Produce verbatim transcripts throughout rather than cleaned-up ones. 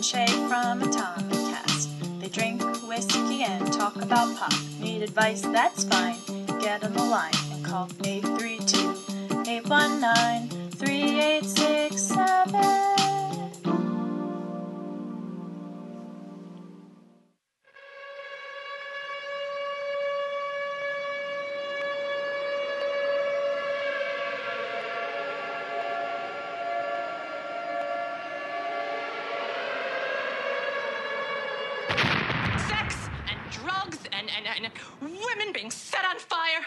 and Shay from Atomic Cast. They drink whiskey and talk about pop. Need advice? That's fine. Get on the line and call eight three two, eight one nine, three eight six seven. And, and women being set on fire.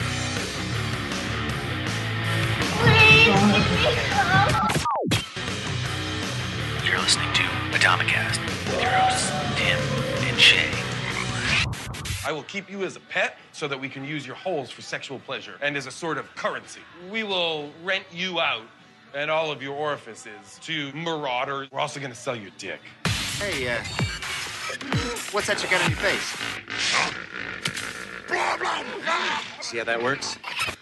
You're listening to Atomicast with your hosts, Tim and Shay. I will keep you as a pet so that we can use your holes for sexual pleasure and as a sort of currency. We will rent you out and all of your orifices to marauders. We're also going to sell your dick. Hey, uh, what's that you got on your face? See how that works?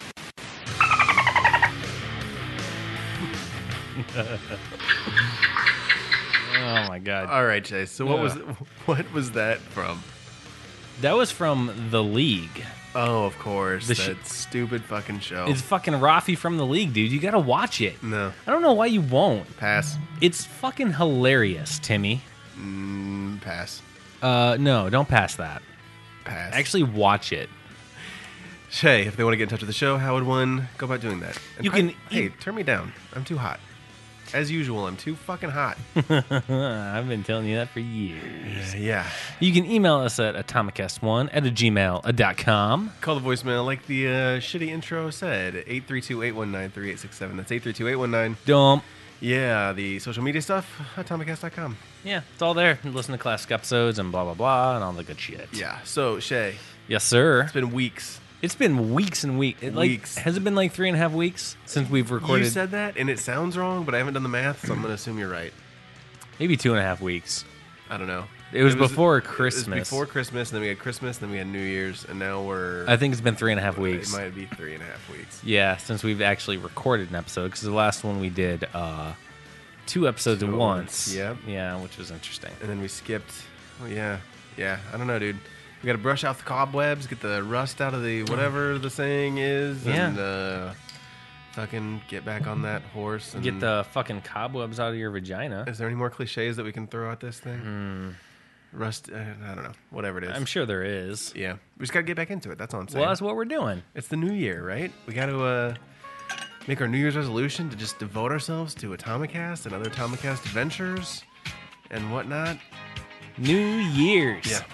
Oh my god! All right, Chase. So what Yeah. was what was that from? That was from The League. Oh, of course, The that sh- stupid fucking show. It's fucking Rafi from The League, dude. You gotta watch it. No, I don't know why you won't. pass, It's fucking hilarious, Timmy. mm, pass, Uh, no, don't pass that. pass. Actually, watch it. Shay, if they want to get in touch with the show, how would one go about doing that? And You pri- can Hey, e- turn me down. I'm too hot. As usual, I'm too fucking hot. I've been telling you that for years. Yeah. You can email us at atomicast one at a gmail dot com. Call the voicemail like the uh, shitty intro said. eight three two, eight one nine, three eight six seven. That's eight three two, eight one nine. Dump. Yeah, the social media stuff, atomicast dot com. Yeah, it's all there. Listen to classic episodes and blah, blah, blah, and all the good shit. Yeah. So, Shay, Yes, sir. it's been weeks. It's been weeks and weeks. It, like, Weeks. Has it been like three and a half weeks since we've recorded? You said that, and it sounds wrong, but I haven't done the math, so I'm going to assume you're right. Maybe two and a half weeks. I don't know. It was before Christmas. It was before Christmas, and then we had Christmas, and then we had New Year's, and now we're... I think it's been three and a half weeks. It might be three and a half weeks. Yeah, since we've actually recorded an episode, because the last one we did uh, two episodes Two at at once. once, yep. Yeah, which was interesting. And then we skipped... Oh, yeah. Yeah, I don't know, dude. We got to brush out the cobwebs, get the rust out of the whatever the saying is, Yeah. and uh, fucking get back on that horse. And Get the fucking cobwebs out of your vagina. Is there any more cliches that we can throw at this thing? Rust, uh, I don't know. Whatever it is. I'm sure there is. Yeah. We just got to get back into it. That's all I'm saying. Well, that's what we're doing. It's the new year, right? We got to uh, make our New Year's resolution to just devote ourselves to Atomicast and other Atomicast adventures and whatnot. New Year's. Yeah.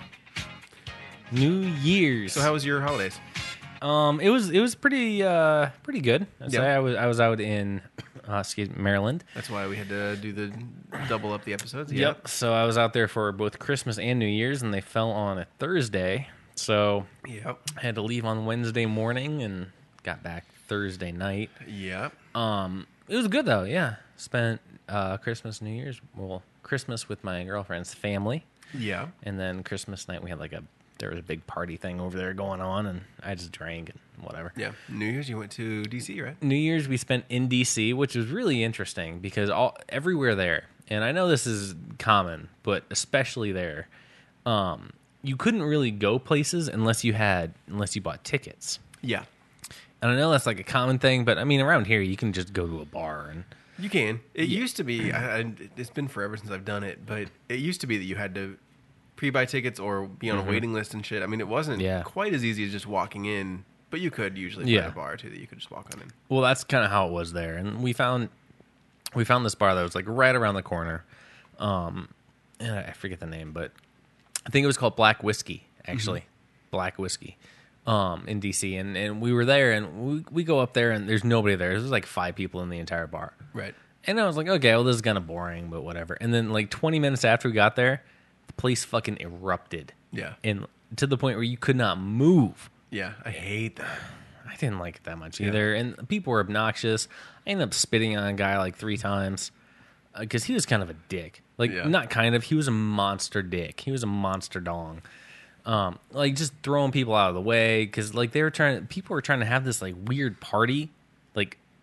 New Year's. So how was your holidays? Um, it was it was pretty uh pretty good. I'd Yeah. say I was I was out in uh, excuse me, Maryland. That's why we had to do the double up the episodes. Yep. So I was out there for both Christmas and New Year's, and they fell on a Thursday. So Yep. I had to leave on Wednesday morning and got back Thursday night. Yep. Um, it was good though. Yeah, spent uh, Christmas, New Year's, well, Christmas with my girlfriend's family, Yeah. and then Christmas night we had like a there was a big party thing over there going on, and I just drank and whatever. Yeah. New Year's, you went to D C, right? New Year's we spent in D C, which was really interesting because all everywhere there, and I know this is common, but especially there, um, you couldn't really go places unless you had unless you bought tickets. Yeah. And I know that's like a common thing, but I mean around here you can just go to a bar and You can. It used to be, I, I, it's been forever since I've done it, but it used to be that you had to pre-buy tickets or be on a waiting list and shit. I mean, it wasn't Yeah. quite as easy as just walking in, but you could usually Yeah. find a bar too that you could just walk on in. well, that's kind of how it was there. And we found we found this bar that was like right around the corner. Um, and I forget the name, but I think it was called Black Whiskey. Actually, Black Whiskey. Um, in D C, and, and we were there, and we we go up there, and there's nobody there. There's like five people in the entire bar. Right. And I was like, okay, well, this is kind of boring, but whatever. And then, like, twenty minutes after we got there, the place fucking erupted. Yeah. And to the point where you could not move. Yeah. I hate that. I didn't like it that much either. And people were obnoxious. I ended up spitting on a guy like three times because he was kind of a dick. Like, Yeah. not kind of. He was a monster dick. He was a monster dong. Um, like, just throwing people out of the way because, like, they were trying, people were trying to have this, like, weird party, like,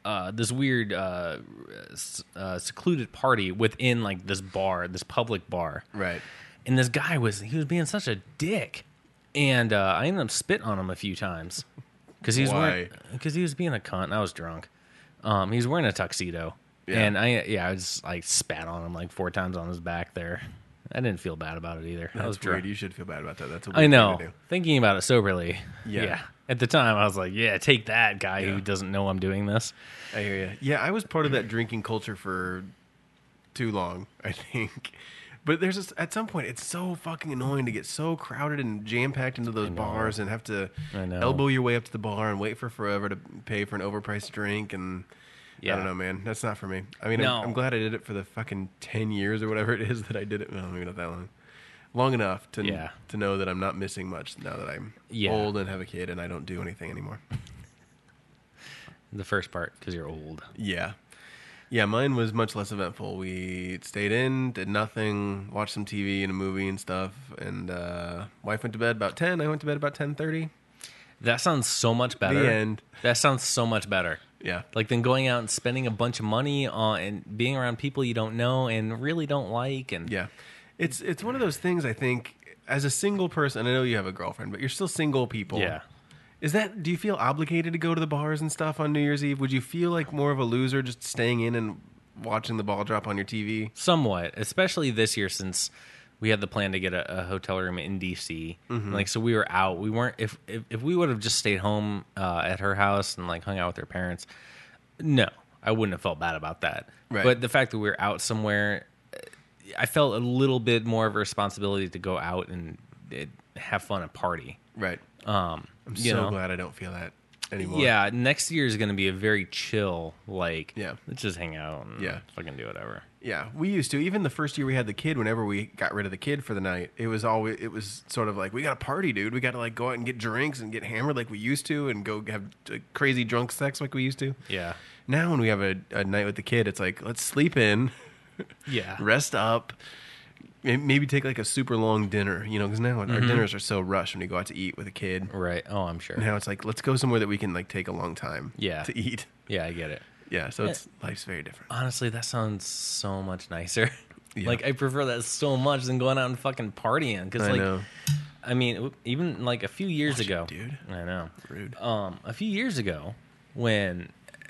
uh, this weird uh, s- uh, secluded party within like this bar, this public bar. Right. And this guy was he was being such a dick, and uh, I ended up spitting on him a few times because he was Why? because he was being a cunt. And I was drunk. Um, he was wearing a tuxedo, Yeah. and I yeah I just like spat on him like four times on his back there. I didn't feel bad about it either. I That's was weird. drunk. You should feel bad about that. That's a weird I know. thing to do. Thinking about it soberly, Yeah. yeah. At the time, I was like, "Yeah, take that, guy Yeah. who doesn't know I'm doing this." I hear you. Yeah, I was part of that drinking culture for too long, I think. But there's just, at some point, it's so fucking annoying to get so crowded and jam packed into those bars and have to I know. elbow your way up to the bar and wait for forever to pay for an overpriced drink. And Yeah. I don't know, man. That's not for me. I mean, No. I'm, I'm glad I did it for the fucking ten years or whatever it is that I did it. Well, maybe not that long. Long enough to Yeah. to know that I'm not missing much now that I'm Yeah. old and have a kid and I don't do anything anymore. The first part, because you're old. Yeah. Yeah, mine was much less eventful. We stayed in, did nothing, watched some T V and a movie and stuff, and uh, wife went to bed about ten. I went to bed about ten thirty. That sounds so much better. The end. That sounds so much better. Yeah. Like than going out and spending a bunch of money on and being around people you don't know and really don't like. And Yeah. It's it's one of those things, I think, as a single person, I know you have a girlfriend, but you're still single people. Yeah. Is that, do you feel obligated to go to the bars and stuff on New Year's Eve? Would you feel like more of a loser just staying in and watching the ball drop on your T V? Somewhat, especially this year since we had the plan to get a, a hotel room in D C. Mm-hmm. Like, so we were out. We weren't. If if, if we would have just stayed home uh, at her house and like hung out with her parents, no, I wouldn't have felt bad about that. Right. But the fact that we were out somewhere, I felt a little bit more of a responsibility to go out and uh, have fun and party. Right. Um, I'm you so know? glad I don't feel that anymore. Yeah, next year is going to be a very chill. Like, Yeah. let's just hang out and Yeah. fucking do whatever. Yeah, we used to. Even the first year we had the kid, whenever we got rid of the kid for the night, it was always it was sort of like we got to party, dude. We got to like go out and get drinks and get hammered like we used to, and go have uh, crazy drunk sex like we used to. Yeah, Now when we have a, a night with the kid, it's like let's sleep in, yeah, rest up, may- maybe take like a super long dinner, you know, because now our dinners are so rushed when we go out to eat with a kid. right. Oh, I'm sure. Now it's like let's go somewhere that we can like take a long time, Yeah. to eat. Yeah, I get it. Yeah, so it's life's very different. Honestly, that sounds so much nicer. Yeah. Like, I prefer that so much than going out and fucking partying. Because, I like, know. I mean, even like a few years Watch it, ago, dude. I know. Rude. Um, a few years ago, when,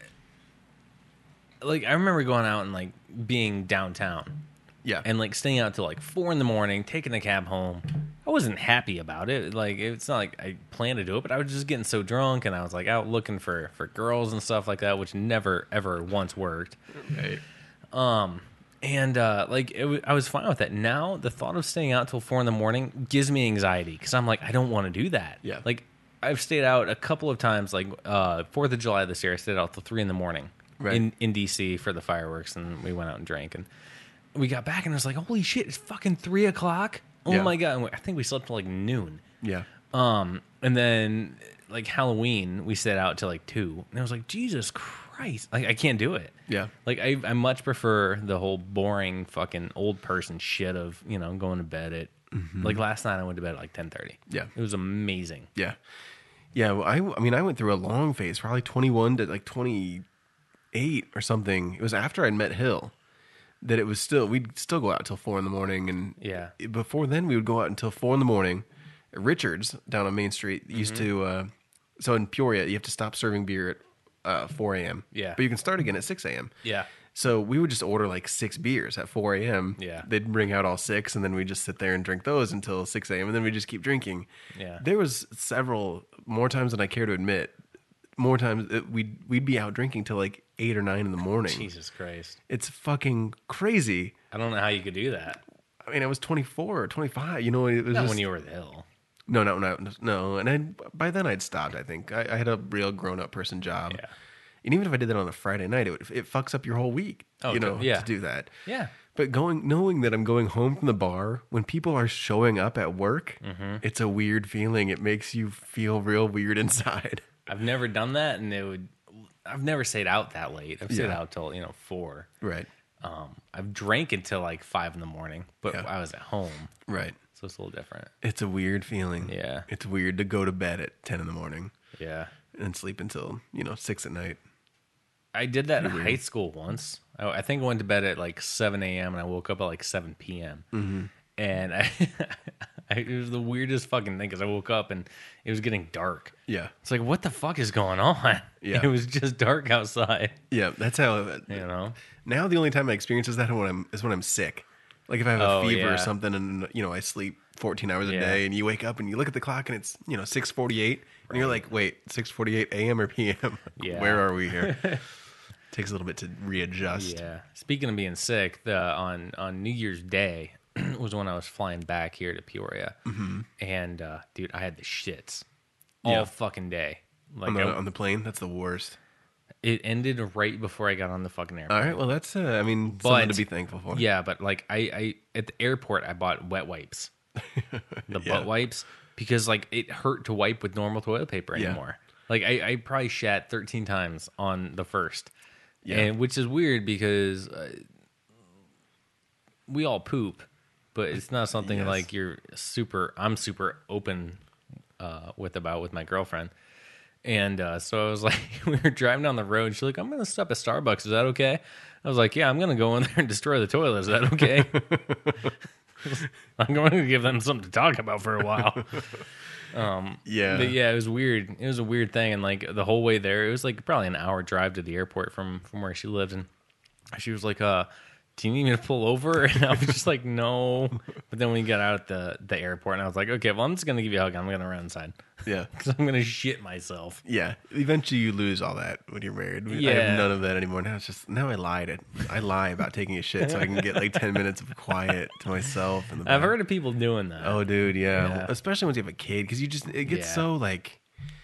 like, I remember going out and like being downtown Yeah, and like staying out till like four in the morning, taking a cab home. I wasn't happy about it. Like, it's not like I planned to do it, but I was just getting so drunk, and I was like out looking for for girls and stuff like that, which never ever once worked. right. Um, and uh, like it w- I was fine with that. Now the thought of staying out till four in the morning gives me anxiety because I'm like, I don't want to do that. Yeah. Like, I've stayed out a couple of times. Like uh, Fourth of July this year, I stayed out till three in the morning Right. in in D C for the fireworks, and we went out and drank, and we got back, and it was like, holy shit, it's fucking three o'clock. Oh Yeah. my god! And we- I think we slept till like noon. Yeah. Um, and then like Halloween, we stayed out till like two, and I was like, Jesus Christ, like I can't do it. Yeah. Like I, I much prefer the whole boring fucking old person shit of, you know, going to bed at like last night I went to bed at like ten thirty. Yeah. It was amazing. Yeah. Yeah. Well, I, I mean, I went through a long phase, probably twenty-one to like twenty-eight or something. It was after I'd met Hill that it was still, we'd still go out till four in the morning. And Yeah. before then, we would go out until four in the morning. Richards down on Main Street used to, uh, so in Peoria, you have to stop serving beer at uh, four a.m. Yeah. But you can start again at six a.m. Yeah. So we would just order like six beers at four a.m. Yeah. They'd bring out all six, and then we just sit there and drink those until six a.m. And then we just keep drinking. Yeah. There was several more times than I care to admit. More times that we'd we'd be out drinking till like eight or nine in the morning. Jesus Christ. It's fucking crazy. I don't know how you could do that. I mean, I was twenty-four or twenty-five. You know, it was Not just, when you were at the Hill. no, no, no, no. And I by then I'd stopped. I think I, I had a real grown up person job. Yeah. And even if I did that on a Friday night, it would, it fucks up your whole week. Oh, you know, yeah. to do that. Yeah. But going, knowing that I'm going home from the bar when people are showing up at work, Mm-hmm. it's a weird feeling. It makes you feel real weird inside. I've never done that, and it would. I've never stayed out that late. I've stayed Yeah. out till, you know, four. Right. Um, I've drank until like five in the morning, but Yeah. I was at home, Right. so it's a little different. It's a weird feeling. Yeah. It's weird to go to bed at ten in the morning Yeah. and sleep until, you know, six at night. I did that in high school once. I, I think I went to bed at like seven a.m. and I woke up at like seven p.m. Mm-hmm. And I, I, it was the weirdest fucking thing because I woke up and it was getting dark. Yeah. It's like, what the fuck is going on? Yeah. It was just dark outside. Yeah, that's how. You know. Now the only time I experience is that when I'm is when I'm sick. Like if I have a Oh, fever yeah. or something, and you know I sleep fourteen hours a Yeah. day, and you wake up and you look at the clock and it's you know six forty-eight, and you're like, wait, six forty-eight a.m. or p m? Yeah. Where are we here? Takes a little bit to readjust. Yeah. Speaking of being sick, the on on New Year's Day was when I was flying back here to Peoria, mm-hmm. and uh, dude, I had the shits all Yeah. fucking day. Like On the, I- on the plane, that's the worst. it ended right before I got on the fucking airplane. All right, well that's uh, I mean But- something to be thankful for. Yeah, but like I, I at the airport, I bought wet wipes, the Yeah. butt wipes, because like it hurt to wipe with normal toilet paper Yeah. anymore. Like I, I probably shat thirteen times on the first, Yeah. and which is weird because uh, we all poop, but it's not something Yes. like you're super. I'm super open uh, with about with my girlfriend. And uh, so I was like, we were driving down the road. She's like, I'm going to stop at Starbucks. Is that okay? I was like, yeah, I'm going to go in there and destroy the toilet. Is that okay? I'm going to give them something to talk about for a while. Yeah. But yeah, it was weird. It was a weird thing. And like the whole way there, it was like probably an hour drive to the airport from, from where she lived. And she was like, uh, do you need me to pull over? And I was just like, no. But then we got out at the, the airport and I was like, okay, well, I'm just going to give you a hug. I'm going to run inside. Yeah. Because I'm going to shit myself. Yeah. Eventually you lose all that when you're married. I Yeah. have none of that anymore. Now it's just now I lie to I lie about taking a shit so I can get like ten minutes of quiet to myself in the I've back. heard of people doing that. Oh dude, yeah. Yeah. Especially once you have a kid because you just it gets Yeah. so like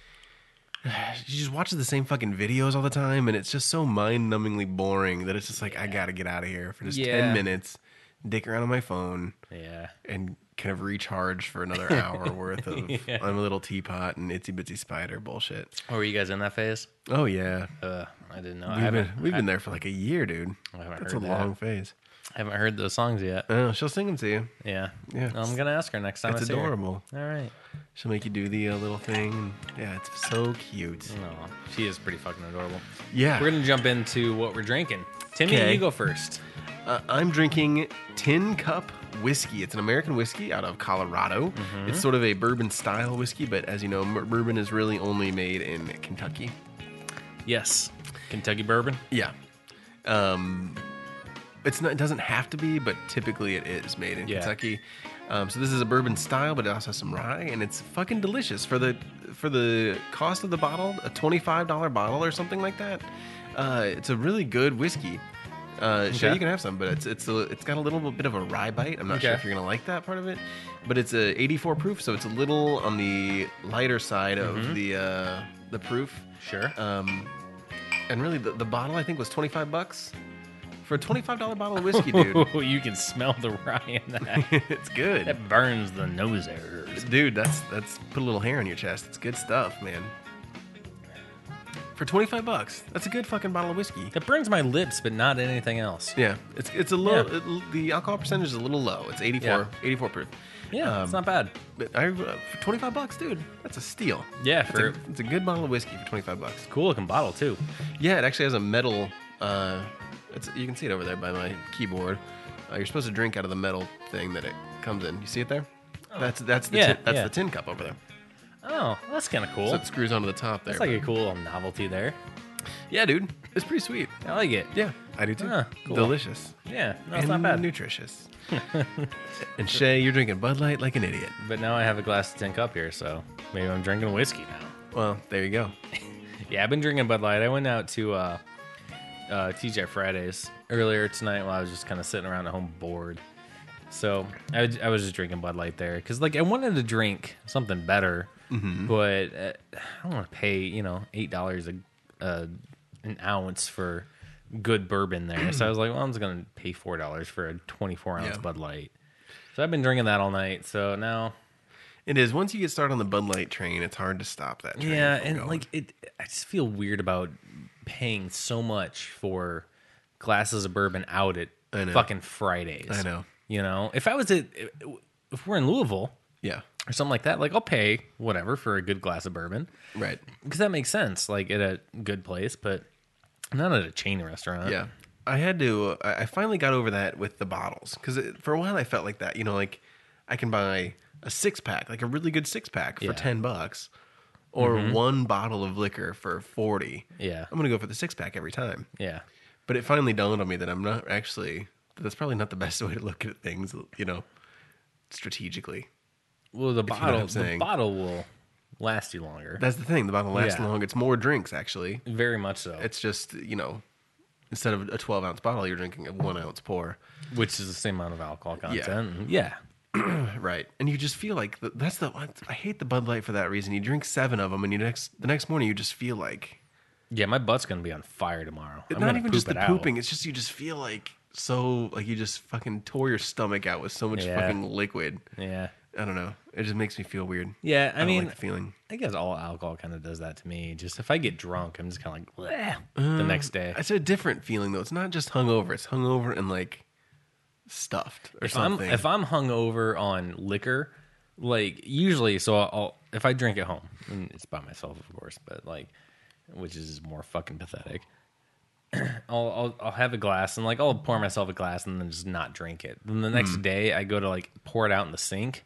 you just watch the same fucking videos all the time and it's just so mind-numbingly boring that it's just like I got to get out of here for just Yeah. ten minutes, dick around on my phone Yeah. and kind of recharge for another hour worth of Yeah. I'm a little teapot and itsy bitsy spider bullshit. Oh, were you guys in that phase? Oh yeah. Uh, I didn't know. I We've haven't, been we've been there for like a year, dude. I haven't That's a heard long that. phase. I haven't heard those songs yet. Oh, she'll sing them to you. Yeah. Yeah. I'm going to ask her next time It's I see her. adorable. All right. She'll make you do the uh, little thing. Yeah, it's so cute. No, she is pretty fucking adorable. Yeah. We're going to jump into what we're drinking. Timmy, Okay. you go first. Uh, I'm drinking Tin Cup Whiskey. It's an American whiskey out of Colorado. Mm-hmm. It's sort of a bourbon style whiskey, but as you know, m- bourbon is really only made in Kentucky. Yes. Kentucky bourbon. Yeah. Um, it's not. It doesn't have to be, but typically it is made in Yeah. Kentucky. Um, so this is a bourbon style, but it also has some rye, and it's fucking delicious for the for the cost of the bottle, a twenty-five dollars bottle or something like that. Uh, it's a really good whiskey. Uh, Shay, Okay. you can have some, but it's it's a, it's got a little bit of a rye bite. I'm not sure Okay. if you're gonna like that part of it, but it's a eighty-four proof, so it's a little on the lighter side of Mm-hmm. the uh, the proof. Sure. Um, and really, the, the bottle I think was twenty-five bucks for a twenty-five dollar bottle of whiskey, dude. You can smell the rye in that. It's good, That burns the nose hairs. dude. That's that's put a little hair on your chest. It's good stuff, man. For twenty-five bucks, that's a good fucking bottle of whiskey. It burns my lips, but not anything else. Yeah, it's it's a low. Yeah. It, the alcohol percentage is a little low. It's eighty-four, Yeah. eighty-four proof. Yeah, it's Um, not bad. But I, uh, for twenty-five bucks, dude, that's a steal. Yeah, It's for a, it's a good bottle of whiskey for twenty-five bucks. cool looking bottle too. Yeah, it actually has a metal. Uh, it's you can see it over there by my keyboard. Uh, you're supposed to drink out of the metal thing that it comes in. You see it there? That's that's the Yeah, tin, that's yeah. the tin cup over there. Oh, that's kind of cool. So it screws onto the top there. That's like a cool little novelty there. yeah, dude, it's pretty sweet. I like it. Yeah, I do too. Ah, cool. Delicious. Yeah, no, it's and not bad. nutritious. And Shay, you're drinking Bud Light like an idiot. But now I have a glass of tin cup here, so maybe I'm drinking whiskey now. Well, there you go. Yeah, I've been drinking Bud Light. I went out to uh, uh, T J Fridays earlier tonight while I was just kind of sitting around at home bored. So I, was- I was just drinking Bud Light there because like I wanted to drink something better, but uh, I don't want to pay you know eight dollars a uh, an ounce for good bourbon there. So I was like, well, I'm just gonna pay four dollars for a twenty-four ounce Yeah. Bud Light. So I've been drinking that all night. So now. It is. Once you get started on the Bud Light train, it's hard to stop that train. Yeah, from and going. like it, I just feel weird about paying so much for glasses of bourbon out at I know. fucking Fridays. I know. You know, if I was at, if we're in Louisville Yeah, or something like that, like I'll pay whatever for a good glass of bourbon right. because that makes sense, like at a good place. But Not at a chain restaurant. Yeah. I had to, I I finally got over that with the bottles. Because for a while I felt like that. You know, like I can buy a six pack, like a really good six pack for Yeah. ten bucks. Or Mhm. one bottle of liquor for forty. Yeah. I'm going to go for the six pack every time. Yeah. But it finally dawned on me that I'm not actually, that that's probably not the best way to look at things, you know, strategically. Well, the If you know what bottle, I'm the saying. bottle will last you longer. That's the thing. The bottle lasts Yeah. long. It's more drinks, actually. Very much so. It's just, you know, instead of a twelve ounce bottle, you're drinking a one ounce pour. Which is the same amount of alcohol Yeah. content. Yeah. Right. And you just feel like, th- that's the, I hate the Bud Light for that reason. You drink seven of them and you next, the next morning you just feel like, Yeah, my butt's going to be on fire tomorrow. I'm not gonna even poop just it the out. pooping. It's just, you just feel like so, like you just fucking tore your stomach out with so much Yeah. fucking liquid. Yeah. I don't know. It just makes me feel weird. Yeah, I, I, mean, don't like the feeling. I guess all alcohol kind of does that to me. Just if I get drunk, I'm just kind of like, bleh, the next day. It's a different feeling though. It's not just hungover. It's hungover and like stuffed or If I'm something. if I'm hungover on liquor, like usually, so I'll if I drink at home, and it's by myself, of course, but like, which is more fucking pathetic. I'll, I'll I'll have a glass and like I'll pour myself a glass and then just not drink it. Then the next Mm. day I go to like pour it out in the sink,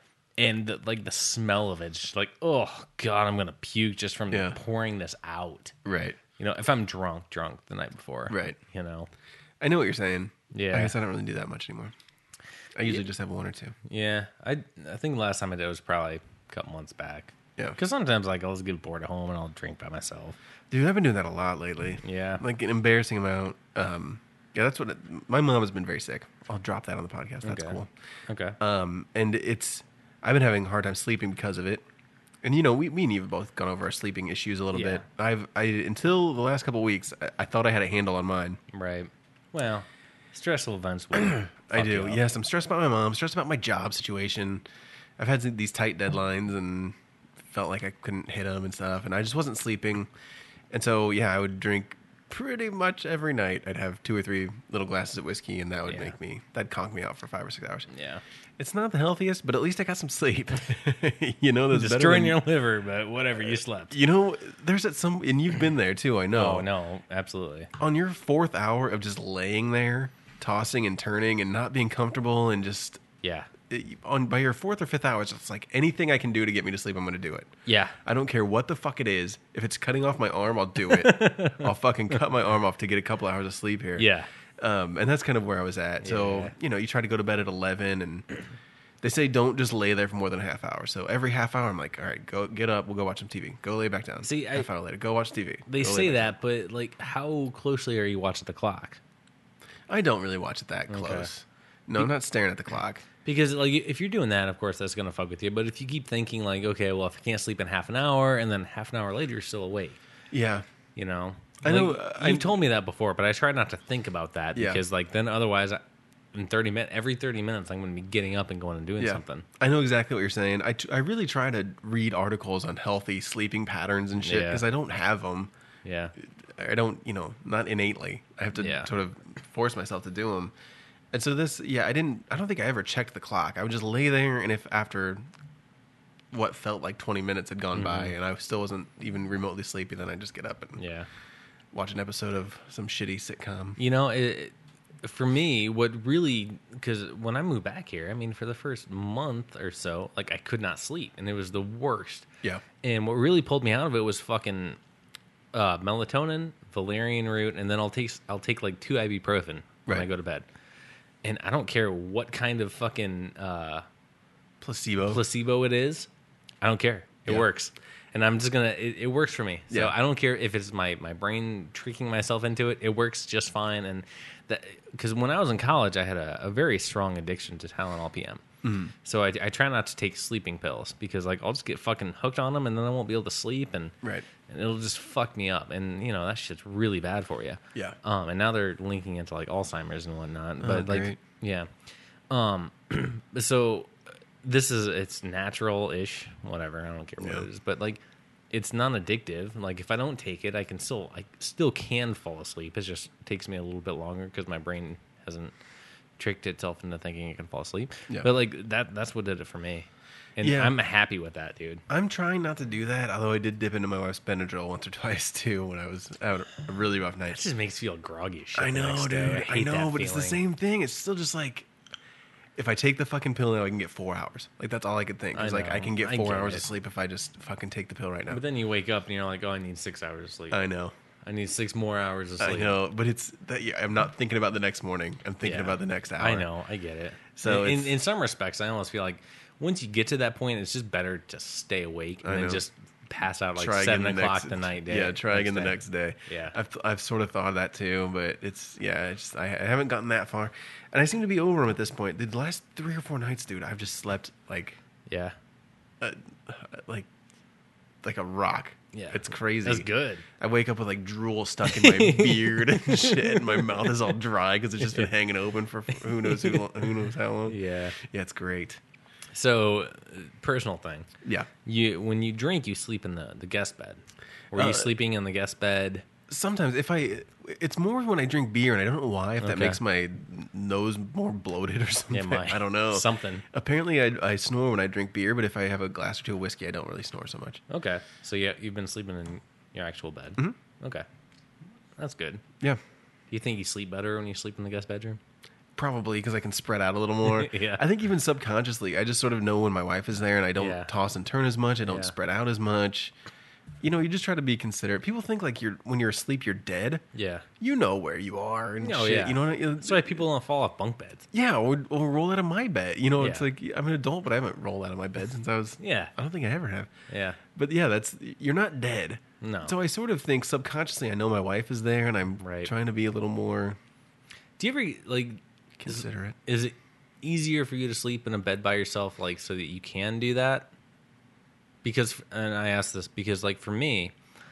and the, like the smell of it's just like, oh god, I'm gonna puke just from Yeah. pouring this out. Right. You know, if I'm drunk, drunk the night before. Right. You know. I know what you're saying. Yeah. I guess I don't really do that much anymore. I usually just have one or two. Yeah, I I think the last time I did was probably a couple months back. Yeah. Because sometimes like I'll just get bored at home and I'll drink by myself. Dude, I've been doing that a lot lately. Yeah. Like an embarrassing amount. Um, yeah, that's what it, my mom has been very sick. I'll drop that on the podcast. That's Okay. cool. Okay. Um, and it's I've been having a hard time sleeping because of it. And you know, we me and you have both gone over our sleeping issues a little Yeah. bit. I've I until the last couple of weeks, I, I thought I had a handle on mine. Right. Well, stressful events will I fuck do. you up. Yes, I'm stressed about my mom. Stressed about my job situation. I've had these tight deadlines and felt like I couldn't hit them and stuff, and I just wasn't sleeping. And so, yeah, I would drink pretty much every night. I'd have two or three little glasses of whiskey, and that would Yeah. make me that'd conk me out for five or six hours. Yeah. It's not the healthiest, but at least I got some sleep. you know, that's better Destroying than- your liver, but whatever, you slept. You know, there's at some, and you've been there too. I know. Oh, no, absolutely. On your fourth hour of just laying there, tossing and turning, and not being comfortable, and just Yeah. it- on by your fourth or fifth hour, it's just like anything I can do to get me to sleep, I'm going to do it. Yeah. I don't care what the fuck it is. If it's cutting off my arm, I'll do it. I'll fucking cut my arm off to get a couple hours of sleep here. Yeah. Um, and that's kind of where I was at. So, Yeah. you know, you try to go to bed at eleven, and they say don't just lay there for more than a half hour. So every half hour, I'm like, all right, go get up. We'll go watch some T V. Go lay back down. See, I- half hour later, go watch T V. They Go lay say back that, but like, how closely are you watching the clock? down. I don't really watch it that close. No, I'm not staring at the clock. Because like, if you're doing that, of course, that's gonna fuck with you. But if you keep thinking like, okay, well, if I can't sleep in half an hour, and then half an hour later you're still awake, Yeah. you know. I know, Like, uh, you've I- told me that before, but I try not to think about that Yeah. because like then otherwise, I, in thirty minutes, every thirty minutes, I'm gonna be getting up and going and doing Yeah. something. I know exactly what you're saying. I, t- I really try to read articles on healthy sleeping patterns and shit Yeah. because I don't have them. Yeah. I don't, you know, not innately. I have to Yeah. sort of force myself to do them. And so this, yeah, I didn't, I don't think I ever checked the clock. I would just lay there, and if after what felt like twenty minutes had gone by and I still wasn't even remotely sleepy, then I'd just get up and Mm-hmm. Yeah. watch an episode of some shitty sitcom. You know, it, for me, what really, because when I moved back here, I mean, for the first month or so, like I could not sleep, and it was the worst. Yeah. And what really pulled me out of it was fucking uh, melatonin, valerian root, and then I'll take I'll take like two ibuprofen when Right. I go to bed. And I don't care what kind of fucking uh, Placebo. placebo it is. I don't care. It Yeah. works. And I'm just gonna. It, it works for me. So Yeah. I don't care if it's my my brain tricking myself into it. It works just fine. And that because when I was in college, I had a, a very strong addiction to Tylenol P M. Mm-hmm. So I, I try not to take sleeping pills because like I'll just get fucking hooked on them and then I won't be able to sleep and Right. and it'll just fuck me up. And you know that shit's really bad for you. Yeah. Um. And now they're linking into like Alzheimer's and whatnot. But like Oh, great. yeah. Um. so this is it's natural ish, whatever. I don't care what Yeah. it is, but like it's non-addictive. Like if I don't take it, I can still I still can fall asleep. It just takes me a little bit longer because my brain hasn't tricked itself into thinking it can fall asleep. Yeah. But like that that's what did it for me. And Yeah. I'm happy with that, dude. I'm trying not to do that, although I did dip into my wife's Benadryl once or twice too when I was out a really rough night. It just makes you feel groggy as shit. I the know, next dude. day. I, hate know, that but it's the feeling. same thing. It's still just like if I take the fucking pill now, I can get four hours. Like that's all I could think. I It's like I know. can get I four get hours it. of sleep if I just fucking take the pill right now. But then you wake up and you're like, oh, I need six hours of sleep. I know. I need six more hours of sleep. I know, but it's that. Yeah, I'm not thinking about the next morning. I'm thinking Yeah. about the next hour. I know. I get it. So in, it's- in some respects, I almost feel like once you get to that point, it's just better to stay awake and I then know. just pass out like Try seven again the o'clock next, the night day. Yeah, try again the day. next day. Yeah. I've I've sort of thought of that too, but it's yeah, it's I, I haven't gotten that far, and I seem to be over them at this point. The last three or four nights, dude, I've just slept like Yeah. uh, like like a rock. Yeah. It's crazy. That's good. I wake up with like drool stuck in my beard and shit, and my mouth is all dry because it's just been hanging open for who knows who, lo- who knows how long. Yeah. Yeah, it's great. So, uh, personal thing. Yeah. You when you drink, you sleep in the, the guest bed. Were you Uh, sleeping in the guest bed? Sometimes if I, it's more when I drink beer, and I don't know why. If that Okay. makes my nose more bloated or something, Yeah, my- I don't know. something. Apparently, I, I snore when I drink beer, but if I have a glass or two of whiskey, I don't really snore so much. Okay. So yeah, you've been sleeping in your actual bed. Mm-hmm. Okay. That's good. Yeah, Do you think you sleep better when you sleep in the guest bedroom? probably because I can spread out a little more. Yeah. I think even subconsciously, I just sort of know when my wife is there, and I don't Yeah. toss and turn as much. I don't Yeah. spread out as much. You know, you just try to be considerate. People think like you're when you're asleep, you're dead. Yeah. You know where you are and Oh, shit. yeah. You know what I mean? That's why people don't fall off bunk beds. Yeah, or, or roll out of my bed. You know, it's Yeah. like I'm an adult, but I haven't rolled out of my bed since I was. Yeah. I don't think I ever have. Yeah. But yeah, that's you're not dead. No. So I sort of think subconsciously I know my wife is there, and I'm Right. trying to be a little more Do you ever like considerate. is it easier for you to sleep in a bed by yourself like so that you can do that? Because and I ask this because like for me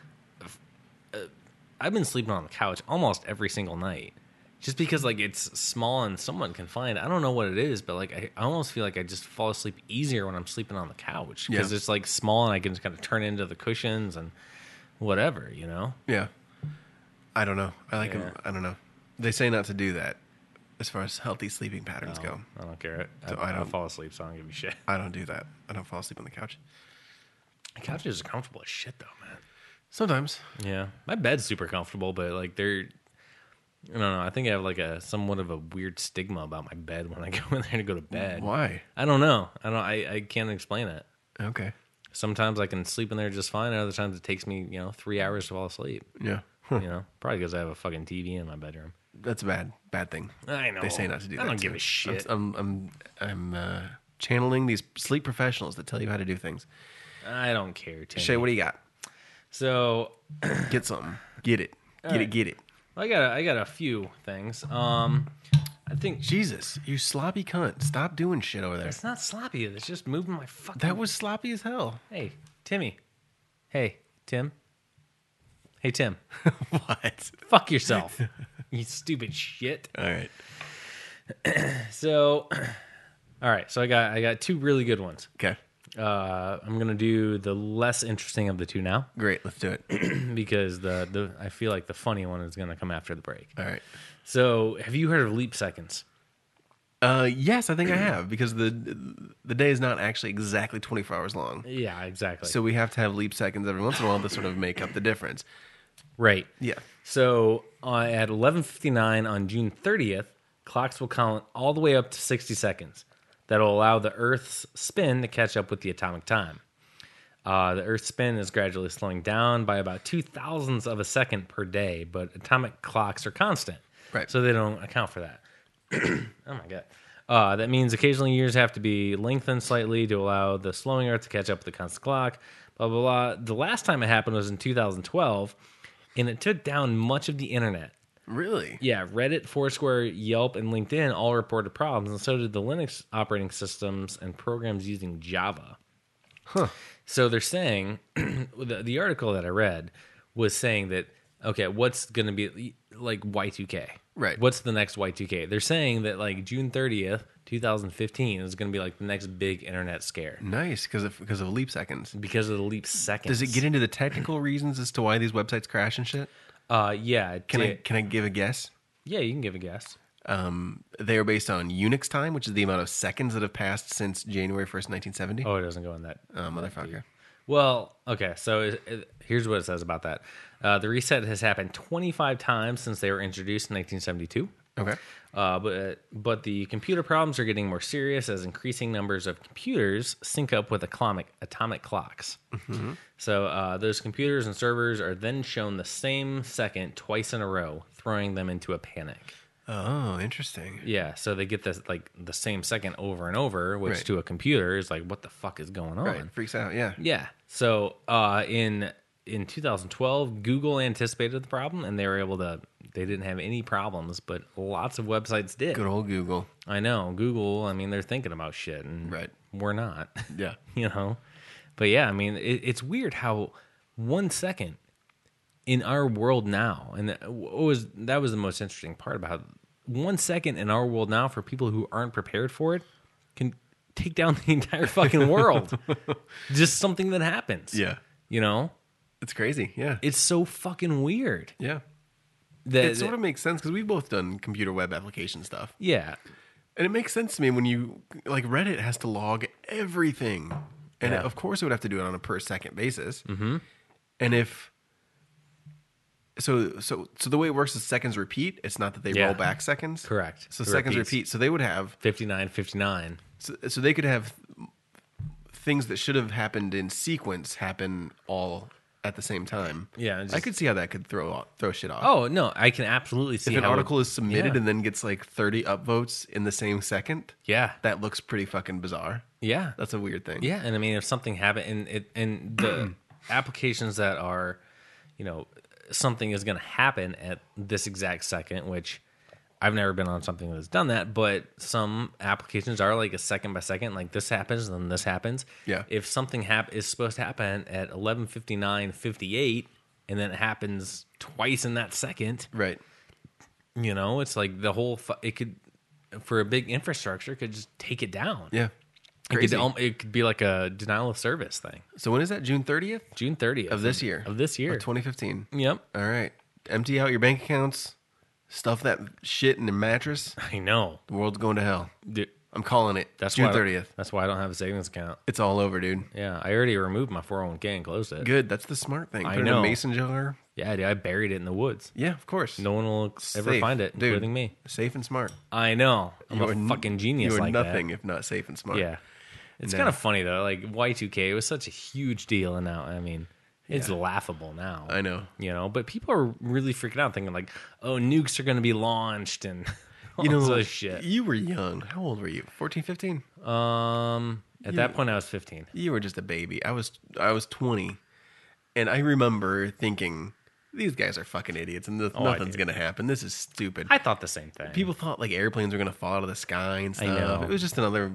uh, I've been sleeping on the couch almost every single night. Just because like it's small and somewhat confined. I don't know what it is, but like I, I almost feel like I just fall asleep easier when I'm sleeping on the couch because Yeah. it's like small and I can just kind of turn into the cushions and whatever, you know? Yeah. I don't know. I like Yeah. them. I don't know. They say not to do that as far as healthy sleeping patterns No, go. I don't care. I, So I, I don't don't- fall asleep, so I don't give a shit. I don't do that. I don't fall asleep on the couch. Couches are comfortable as shit, though, man. Sometimes. Yeah, my bed's super comfortable, but like they're, I don't know. I think I have like a somewhat of a weird stigma about my bed when I go in there to go to bed. Why? I don't know. I don't. I, I can't explain it. Okay. Sometimes I can sleep in there just fine, and other times it takes me, you know, three hours to fall asleep. Yeah. Huh. You know, probably because I have a fucking T V in my bedroom. That's a bad, bad thing. I know. They say not to do I that. don't give too. a shit. I'm, I'm, I'm, I'm uh, channeling these sleep professionals that tell you how to do things. I don't care. Timmy. Shay, what do you got? So Get something. Get it. Get right. it. Get it. I got. A, I got a few things. Um, I think Jesus, you sloppy cunt. Stop doing shit over there. it's not sloppy. It's just moving my fucking. That was sloppy as hell. Hey, Timmy. Hey, Tim. Hey, Tim. What? Fuck yourself. You stupid shit. All right. So, all right. So I got I got two really good ones. Okay. Uh, I'm gonna do the less interesting of the two now Great. Let's do it. because the the I feel like the funny one is gonna come after the break. All right. So, have you heard of leap seconds? Uh, yes, I think I have because the the day is not actually exactly twenty-four hours long. Yeah, exactly. So we have to have leap seconds every once in a while to sort of make up the difference. right. Yeah. So uh, at eleven fifty-nine on June thirtieth, clocks will count all the way up to sixty seconds. That'll allow the Earth's spin to catch up with the atomic time. Uh, the Earth's spin is gradually slowing down by about two thousandths of a second per day, but atomic clocks are constant, Right. so they don't account for that. Oh my god! Uh, that means occasionally years have to be lengthened slightly to allow the slowing Earth to catch up with the constant clock. Blah blah blah. The last time it happened was in two thousand twelve, and it took down much of the internet. Really? Yeah, Reddit, Foursquare, Yelp, and LinkedIn all reported problems, and so did the Linux operating systems and programs using Java. Huh. So they're saying, the, the article that I read was saying that, okay, what's going to be like Y two K? Right. What's the next Y two K? They're saying that like June thirtieth, twenty fifteen is going to be like the next big internet scare Nice because of because of leap seconds. because of the leap seconds. Does it get into the technical reasons as to why these websites crash and shit? Uh, yeah. Can it- I can I give a guess? Yeah, you can give a guess. Um, they are based on Unix time, which is the amount of seconds that have passed since January first, nineteen seventy. Oh, it doesn't go in that. Oh, motherfucker. Well, okay, so it, it, here's what it says about that. Uh, the reset has happened twenty-five times since they were introduced in nineteen seventy-two. Okay. Uh, but but the computer problems are getting more serious as increasing numbers of computers sync up with atomic atomic clocks. Mm-hmm. So uh, those computers and servers are then shown the same second twice in a row, throwing them into a panic. Oh, interesting. Yeah, so they get this like the same second over and over, which Right. to a computer is like, what the fuck is going on? Right. Freaks out. Yeah. Yeah. So uh, in in two thousand twelve, Google anticipated the problem, and they were able to. They didn't have any problems, but lots of websites did. Good old Google. I know Google. I mean, they're thinking about shit, and Right. we're not. Yeah. You know, but yeah, I mean, it, it's weird how one second in our world now, and that was that was the most interesting part about it. One second in our world now for people who aren't prepared for it can take down the entire fucking world. Just something that happens. Yeah. You know, It's crazy. Yeah. it's so fucking weird. Yeah. That, It sort of makes sense because we've both done computer web application stuff. yeah. And it makes sense to me when you, like, Reddit has to log everything. And Yeah. it, of course, it would have to do it on a per second basis. Mm-hmm. And if, so, so, so the way it works is seconds repeat. It's not that they Yeah. roll back seconds. Correct. So It seconds repeats. repeat. So they would have, fifty-nine, fifty-nine. so, so they could have things that should have happened in sequence happen all at the same time. Yeah, I just- could see how that could throw throw shit off. Oh no, I can absolutely see if an how it- article is submitted yeah. and then gets like thirty upvotes in the same second, yeah, that looks pretty fucking bizarre. yeah, That's a weird thing. yeah. And I mean, if something happened, and it and the applications that are, you know, something is going to happen at this exact second, which I've never been on something that's done that, but some applications are like a second by second, like this happens, then this happens. Yeah. If something hap- is supposed to happen at eleven fifty-nine fifty-eight, and then it happens twice in that second, Right. you know, it's like the whole, fu- it could, for a big infrastructure, could just take it down. Yeah. It could, Crazy. al- it could be like a denial of service thing. So when is that? June thirtieth June thirtieth. of this year? Of this year. Of twenty fifteen. Yep. All right. Empty out your bank accounts. Stuff that shit in the mattress. I know. The world's going to hell. Dude, I'm calling it. that's June why I don't- thirtieth. That's why I don't have a savings account. It's all over, dude. Yeah, I already removed my four oh one k and closed it. Good. That's the smart thing. I Put it in know. a mason jar. Yeah, dude, I buried it in the woods. Yeah, of course. No one will ever Safe. find it, Dude, including me. Safe and smart. I know. I'm You a are n- fucking genius You are like nothing if not safe and that. smart. Yeah. It's No. kind of funny though. Like Y two K was such a huge deal, and now I mean, it's Yeah. laughable now. I know. You know, but people are really freaking out, thinking like, "Oh, nukes are going to be launched," and all You know, this other shit. you were young. How old were you? fourteen, fifteen? Um, at that point, I was fifteen. You were just a baby. I was I was twenty. And I remember thinking, these guys are fucking idiots and th- Oh, I nothing's did. going to happen. This is stupid. I thought the same thing. People thought like airplanes were going to fall out of the sky and I stuff. know. It was just another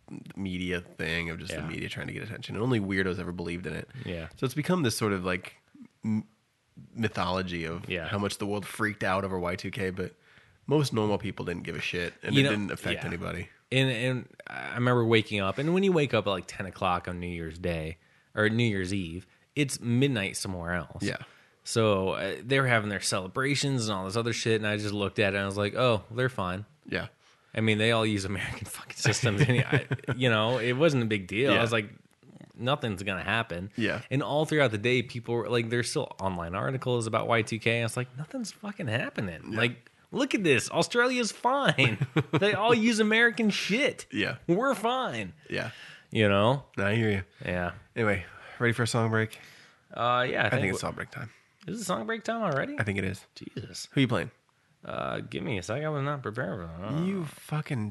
media thing of just the Yeah. media trying to get attention. And only weirdos ever believed in it. Yeah. So it's become this sort of like m- mythology of Yeah. how much the world freaked out over Y two K, but most normal people didn't give a shit and You it know, didn't affect yeah. anybody. And and I remember waking up, and when you wake up at like ten o'clock on New Year's Day or New Year's Eve, it's midnight somewhere else. Yeah. So uh, they were having their celebrations and all this other shit, and I just looked at it and I was like, "Oh, they're fine." Yeah. I mean, they all use American fucking systems. And I, you know, it wasn't a big deal. Yeah. I was like, nothing's gonna happen. Yeah. And all throughout the day, people were like, there's still online articles about Y two K. I was like, nothing's fucking happening. Like, look at this. Australia's fine. They all use American shit. Yeah. We're fine. Yeah. You know? I hear you. Yeah. Anyway, ready for a song break? Uh, yeah. I I think, think it's song break time. Is it song break time already? I think it is. Jesus. Who you playing? Uh, give me a sec. I was not prepared for that. You fucking.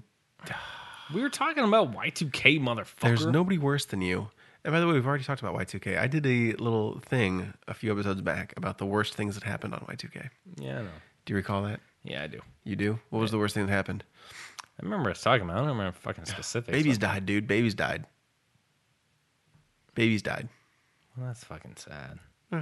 We were talking about Y two K, motherfucker. There's nobody worse than you. And by the way, we've already talked about Y two K. I did a little thing a few episodes back about the worst things that happened on Y two K. Yeah, I know. Do you recall that? Yeah, I do. You do? What was the worst thing that happened? I remember us talking about it. I don't remember fucking specifics. Babies died, dude. Babies died. Babies died. Well, that's fucking sad.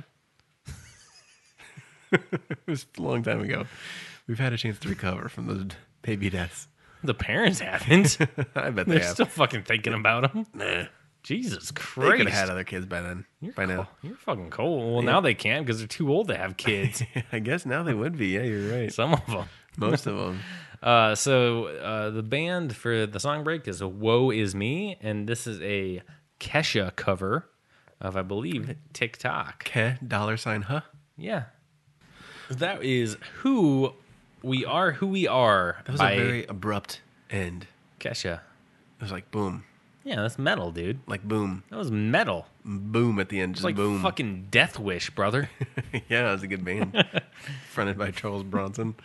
It was a long time ago. We've had a chance to recover from those baby deaths. The parents haven't. I bet they They're have. still fucking thinking about them. Nah. Jesus They Christ. could have had other kids by then. You're by cool. now. You're fucking cool. Well, now they can't because they're too old to have kids. I guess now they would be. Yeah, you're right. Some of them. Most of them. Uh, so uh, the band for the song break is Woe Is Me, and this is a Kesha cover of, I believe, TikTok. Ke dollar sign huh? Yeah. That is Who We Are, Who We Are That was by a very abrupt end. Kesha. It was like boom, Yeah, that's metal, dude. like boom, That was metal. boom at the end, It's just like boom. fucking Death Wish, brother. Yeah, it was a good band, fronted by Charles Bronson.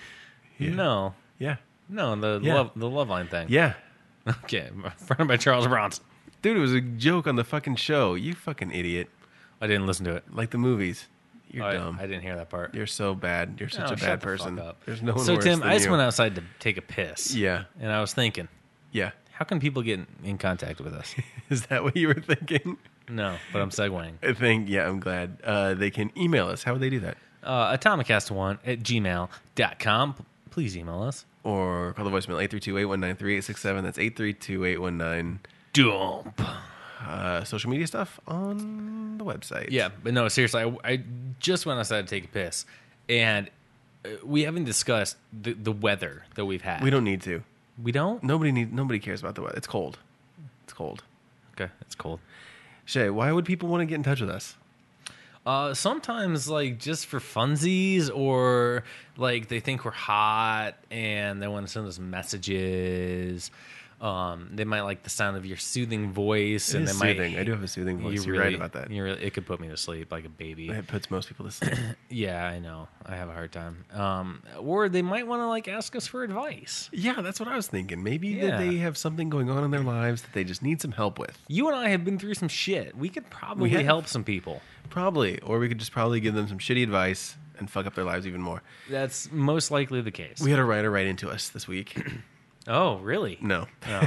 No. Yeah, No, the Yeah. love the love line thing. yeah, Okay. Fronted by Charles Bronson. dude, it was a joke on the fucking show. You fucking idiot. I didn't listen to it. Like the movies. You're I, dumb. I didn't hear that part. You're so bad. You're such Oh, a shut bad the person. fuck up. There's no one So worse Tim, than I just you. went outside to take a piss. Yeah, And I was thinking, yeah. how can people get in contact with us? Is that what you were thinking? No, but I'm segueing. I think, yeah, I'm glad. Uh, they can email us. How would they do that? Uh, atomicast one at gmail dot com. Please email us. Or call the voicemail eight three two, eight one nine, three eight six seven. That's eight three two, eight one nine. Dump. Uh, social media stuff on the website. Yeah, but no, seriously, I, I just went outside to take a piss, and uh, we haven't discussed the, the weather that we've had. We don't need to. We don't? Nobody need. Nobody cares about the weather. It's cold. It's cold. Okay, it's cold. Shay, why would people want to get in touch with us? Uh, sometimes, like, just for funsies, or, like, they think we're hot, and they want to send us messages. Um, they might like the sound of your soothing voice, It and is they soothing. might. I do have a soothing voice. You You're really- right about that. You really, it could put me to sleep like a baby. It puts most people to sleep. Yeah, I know. I have a hard time. Um, or they might want to like ask us for advice. Yeah, that's what I was thinking. Maybe Yeah. that they have something going on in their lives that they just need some help with. You and I have been through some shit. We could probably have. help some people. Probably. Or we could just probably give them some shitty advice and fuck up their lives even more. That's most likely the case. We had a writer write into us this week. Oh, really? No. Oh.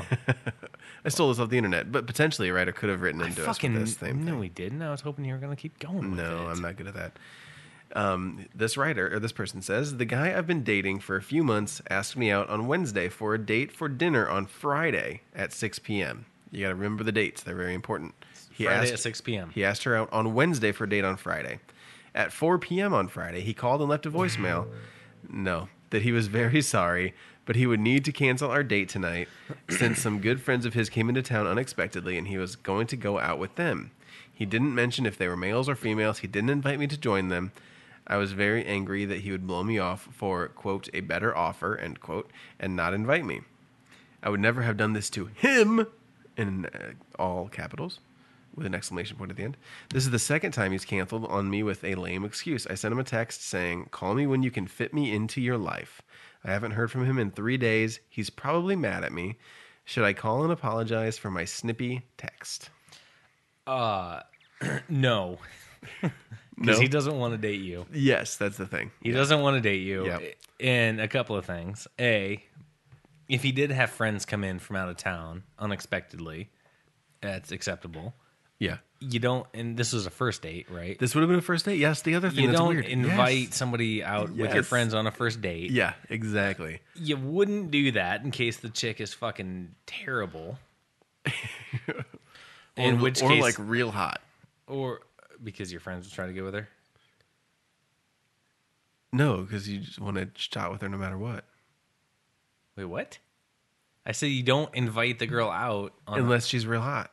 I stole this off the internet, but potentially a writer could have written I into us fucking with this same no, thing. we didn't. I was hoping you were going to keep going. With No, it. I'm not good at that. Um, this writer, or this person says, the guy I've been dating for a few months asked me out on Wednesday for a date for dinner on Friday at six p.m. You got to remember the dates. They're very important. He Friday asked, at six p.m. He asked her out on Wednesday for a date on Friday. At four p.m. on Friday, he called and left a voicemail. No, that he was very sorry, but he would need to cancel our date tonight since some good friends of his came into town unexpectedly and he was going to go out with them. He didn't mention if they were males or females. He didn't invite me to join them. I was very angry that he would blow me off for, quote, a better offer, end quote, and not invite me. I would never have done this to him, in uh, all capitals, with an exclamation point at the end. This is the second time he's canceled on me with a lame excuse. I sent him a text saying, call me when you can fit me into your life. I haven't heard from him in three days. He's probably mad at me. Should I call and apologize for my snippy text? Uh, no. Because No? he doesn't want to date you. Yes, that's the thing. He doesn't want to date you. Yep. And a couple of things. A, if he did have friends come in from out of town unexpectedly, that's acceptable. Yeah. You don't, and this was a first date, right? This would have been a first date? Yes, the other thing You that's don't weird. invite Yes. somebody out with your Yes. friends on a first date. Yeah, exactly. You wouldn't do that in case the chick is fucking terrible. in or, which or case, like real hot. or because your friends were trying to get with her. No, because you just want to chat with her no matter what. Wait, what? I said you don't invite the girl out on Unless she's real hot.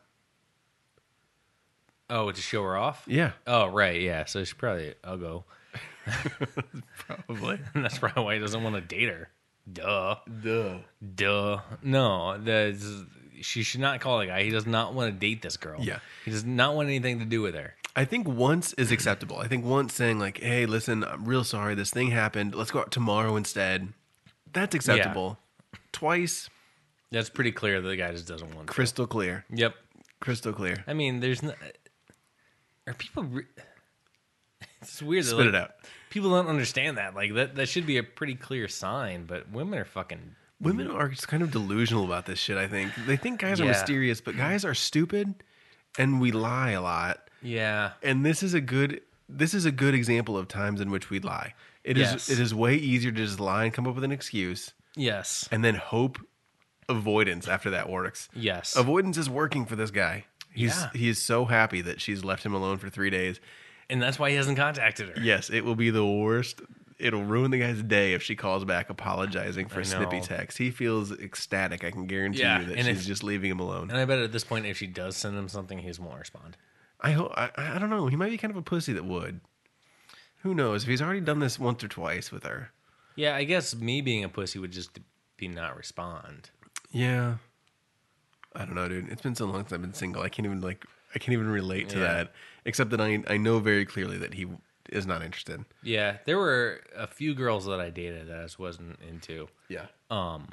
oh, to show her off. Yeah. Oh, right, yeah. So she probably, I'll go. Probably. And that's probably why he doesn't want to date her. Duh. Duh. Duh. No, that's, she should not call the guy. He does not want to date this girl. Yeah. He does not want anything to do with her. I think once is acceptable. I think once saying like, hey, listen, I'm real sorry. This thing happened. Let's go out tomorrow instead. That's acceptable. Twice, That's pretty clear that the guy just doesn't want to. crystal clear. Yep. Crystal clear. I mean, there's no. Are people. Re- it's weird. that, Spit it like, out. People don't understand that. Like, that, that should be a pretty clear sign, but women are fucking. Women are just kind of delusional about this shit, I think. They think guys are Yeah. mysterious, but guys are stupid and we lie a lot. Yeah. And this is a good this is a good example of times in which we lie. It is Yes. it is way easier to just lie and come up with an excuse Yes. and then hope avoidance after that works. Yes. Avoidance is working for this guy. He's Yeah. he is so happy that she's left him alone for three days. And that's why he hasn't contacted her. Yes, it will be the worst. It'll ruin the guy's day if she calls back apologizing for I a snippy know. text. He feels ecstatic. I can guarantee Yeah, you that and she's if- just leaving him alone. And I bet at this point, if she does send him something, he won't respond. I hope. I, I don't know. He might be kind of a pussy that would. Who knows? If he's already done this once or twice with her. Yeah, I guess me being a pussy would just be not respond. Yeah. I don't know, dude. It's been so long since I've been single. I can't even like. I can't even relate to Yeah. that. Except that I I know very clearly that he is not interested. Yeah, there were a few girls that I dated that I just wasn't into Yeah. a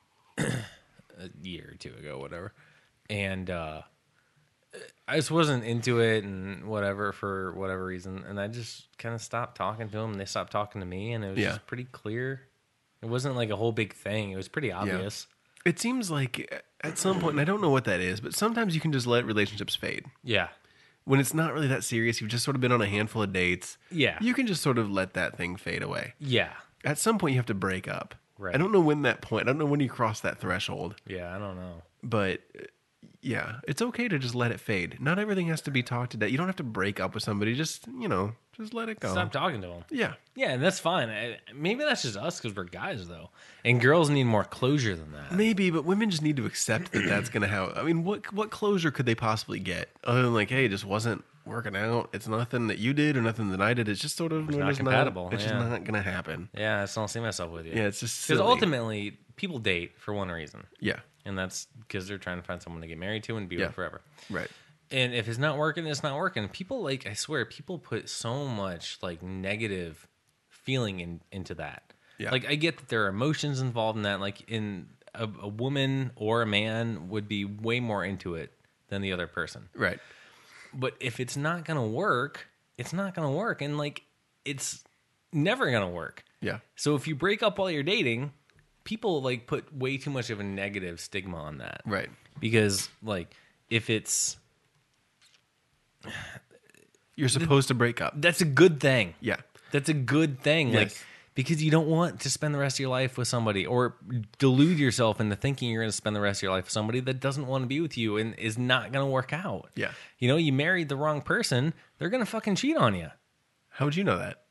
year or two ago, whatever. And uh, I just wasn't into it and whatever for whatever reason. And I just kind of stopped talking to them. And they stopped talking to me. And it was Yeah. just pretty clear. It wasn't like a whole big thing. It was pretty obvious. It seems like at some point, and I don't know what that is, but sometimes you can just let relationships fade. Yeah. When it's not really that serious, you've just sort of been on a handful of dates. Yeah. You can just sort of let that thing fade away. Yeah. At some point, you have to break up. Right. I don't know when that point, I don't know when you cross that threshold, Yeah, I don't know. but uh, yeah, it's okay to just let it fade. Not everything has to be talked to death. You don't have to break up with somebody. Just, you know, just let it go. Stop talking to them. Yeah. Yeah, and that's fine. I, maybe that's just us because we're guys, though. And girls need more closure than that. Maybe, but women just need to accept that that's going to happen. I mean, what what closure could they possibly get other than like, hey, it just wasn't working out. It's nothing that you did or nothing that I did. It's just sort of It's we're not just compatible, It's yeah. just not going to happen. Yeah, I just don't see myself with you. Yeah, it's just because silly. ultimately people date for one reason, Yeah, and that's because they're trying to find someone to get married to and be Yeah. with forever. right. And if it's not working, it's not working. People like I swear, people put so much like negative feeling in into that. Yeah. Like I get that there are emotions involved in that. Like in a, a woman or a man would be way more into it than the other person. Right. But if it's not gonna work, it's not gonna work, and like it's never gonna work. Yeah. So if you break up while you're dating, people like put way too much of a negative stigma on that. Right. Because like if it's You're supposed to break up. that's a good thing. Yeah. That's a good thing. Like Yes. because you don't want to spend the rest of your life with somebody or delude yourself into thinking you're going to spend the rest of your life with somebody that doesn't want to be with you and is not going to work out. Yeah. You know, you married the wrong person, they're going to fucking cheat on you. How would you know that?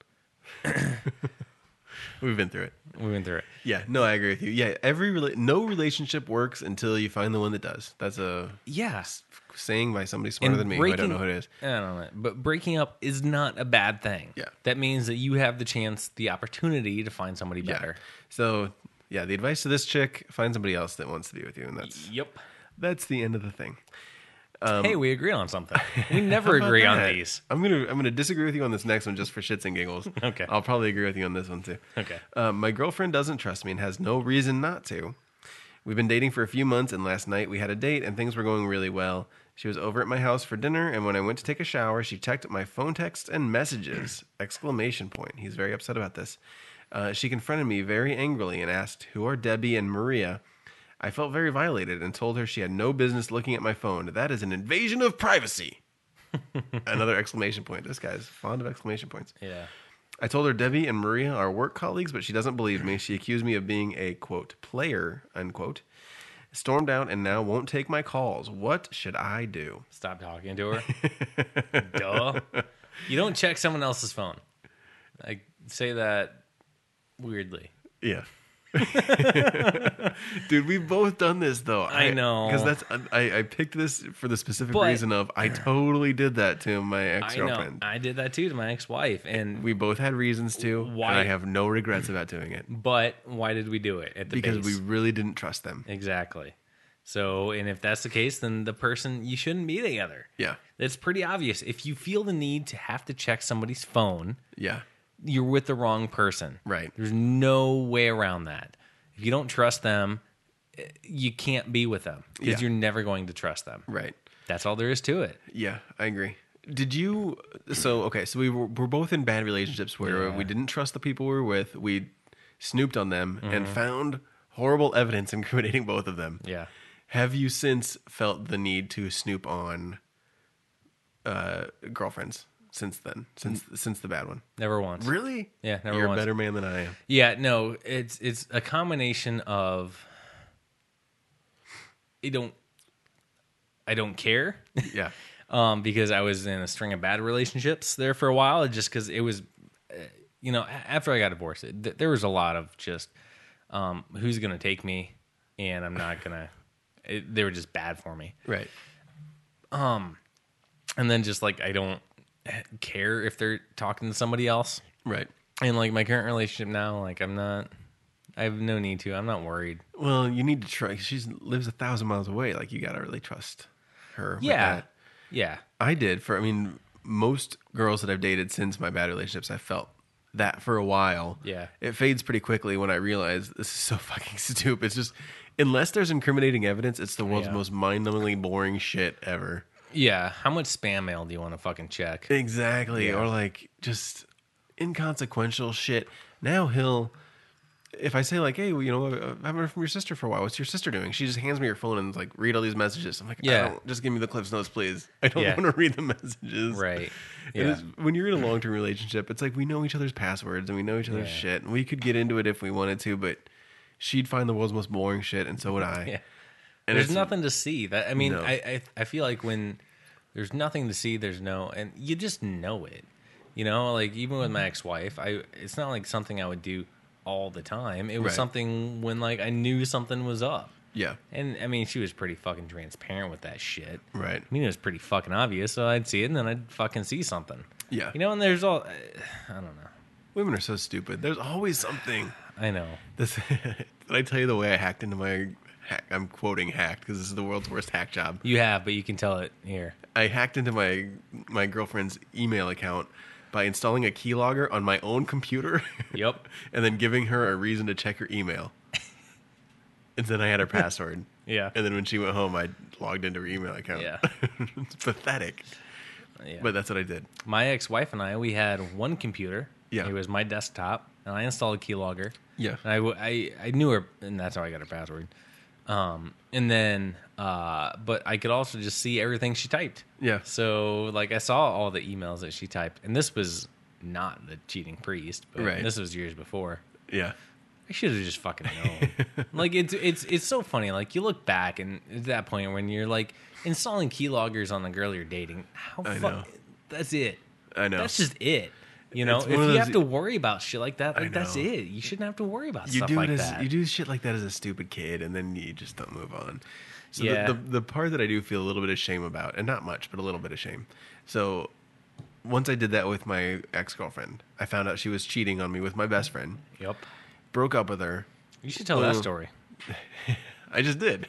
We've been through it. We went through it. Yeah. No, I agree with you. Yeah. Every rela- no relationship works until you find the one that does. That's a Yeah. saying by somebody smarter than me. who I don't know who it is. I don't know. But breaking up is not a bad thing. Yeah. That means that you have the chance, the opportunity to find somebody better. Yeah. So yeah, the advice to this chick: find somebody else that wants to be with you, and that's Yep. that's the end of the thing. hey, we agree on something. We never How about agree on that? these. I'm gonna I'm gonna disagree with you on this next one just for shits and giggles. Okay. I'll probably agree with you on this one too. Okay. Um, my girlfriend doesn't trust me and has no reason not to. We've been dating for a few months, and last night we had a date, and things were going really well. She was over at my house for dinner, and when I went to take a shower, she checked my phone texts and messages! Exclamation point. He's very upset about this. Uh, she confronted me very angrily and asked, "Who are Debbie and Maria?" I felt very violated and told her she had no business looking at my phone. That is an invasion of privacy. Another exclamation point. This guy's fond of exclamation points. Yeah. I told her Debbie and Maria are work colleagues, but she doesn't believe me. She accused me of being a, quote, player, unquote. Stormed out and now won't take my calls. What should I do? Stop talking to her. Duh. You don't check someone else's phone. I say that weirdly. Yeah. Dude, we've both done this though. I know. Because that's I, I picked this for the specific But- reason of I totally did that to my I know. ex-girlfriend. I did that too to my ex-wife, and We both had reasons to, Why- and I have no regrets about doing it. but why did we do it at the Because base? we really didn't trust them. Exactly. So, and if that's the case, then the person you shouldn't be together. Yeah. It's pretty obvious. If you feel the need to have to check somebody's phone, Yeah. you're with the wrong person. Right. There's no way around that. If you don't trust them, eh, you can't be with them because Yeah. you're never going to trust them. Right. That's all there is to it. Yeah, I agree. Did you? So okay, so we were we're both in bad relationships where Yeah. we didn't trust the people we were with. We snooped on them and Mm-hmm. found horrible evidence incriminating both of them. Yeah. Have you since felt the need to snoop on uh, girlfriends since then? Since since the bad one? Never once. Really? Yeah, never You're once. a better man than I am. Yeah, no, it's it's a combination of you don't I don't care. Yeah. um, because I was in a string of bad relationships there for a while, just because it was, uh, you know, a- after I got divorced, it, th- there was a lot of just, um, who's going to take me, and I'm not going to, they were just bad for me. Right. And then just like, I don't care if they're talking to somebody else. Right. And like my current relationship now, like I'm not, I have no need to, I'm not worried. Well, you need to try. She lives a thousand miles away. Like, you got to really trust her. with Yeah. that. Yeah. I did for, I mean, most girls that I've dated since my bad relationships, I felt that for a while. Yeah. It fades pretty quickly when I realize this is so fucking stupid. It's just, unless there's incriminating evidence, it's the world's Yeah. most mind-numbingly boring shit ever. Yeah. How much spam mail do you want to fucking check? Exactly. Yeah. Or like just inconsequential shit. Now he'll, if I say like, hey, well, you know, I haven't heard from your sister for a while. What's your sister doing? She just hands me her phone and like, read all these messages. I'm like, Yeah. I don't, just give me the Cliff's Notes, please. I don't Yeah. want to read the messages. Right. And Yeah. it's, when you're in a long-term relationship, it's like we know each other's passwords and we know each other's Yeah. shit, and we could get into it if we wanted to, but she'd find the world's most boring shit, and so would I. Yeah. And There's it's- nothing to see. That I mean, No. I, I I feel like when there's nothing to see, there's no, and you just know it. You know, like even with my ex-wife, I it's not like something I would do all the time. It was Right. something when like I knew something was up. Yeah. And I mean, she was pretty fucking transparent with that shit. Right. I mean, it was pretty fucking obvious. So I'd see it, and then I'd fucking see something. Yeah. You know, and there's all, I don't know. Women are so stupid. There's always something. I know. This, did I tell you the way I hacked into my? Hack, I'm quoting hacked because this is the world's worst hack job. You have, but you can tell it here. I hacked into my my girlfriend's email account by installing a keylogger on my own computer. Yep. And then giving her a reason to check her email. And then I had her password. Yeah. And then when she went home, I logged into her email account. Yeah. It's pathetic. Yeah. But that's what I did. My ex-wife and I, we had one computer. Yeah. It was my desktop, and I installed a keylogger. Yeah. And I, w- I, I knew her, and that's how I got her password. Um, and then, uh, but I could also just see everything she typed. Yeah. So, like, I saw all the emails that she typed, and this was not the cheating priest, but Right. this was years before. Yeah. I should have just fucking known. Like it's it's it's so funny. Like you look back and at that point when you're like installing keyloggers on the girl you're dating, how I fuck know. that's it. I know. That's just it. You know, It's if one you of those- have to worry about shit like that, I like that's know. it. You shouldn't have to worry about You stuff do like it as that. you do shit like that as a stupid kid, and then you just don't move on. So Yeah. the, the the part that I do feel a little bit of shame about, and not much, but a little bit of shame. So once I did that with my ex girlfriend, I found out she was cheating on me with my best friend. Yep. Broke up with her. You should tell that Well, story. I just did.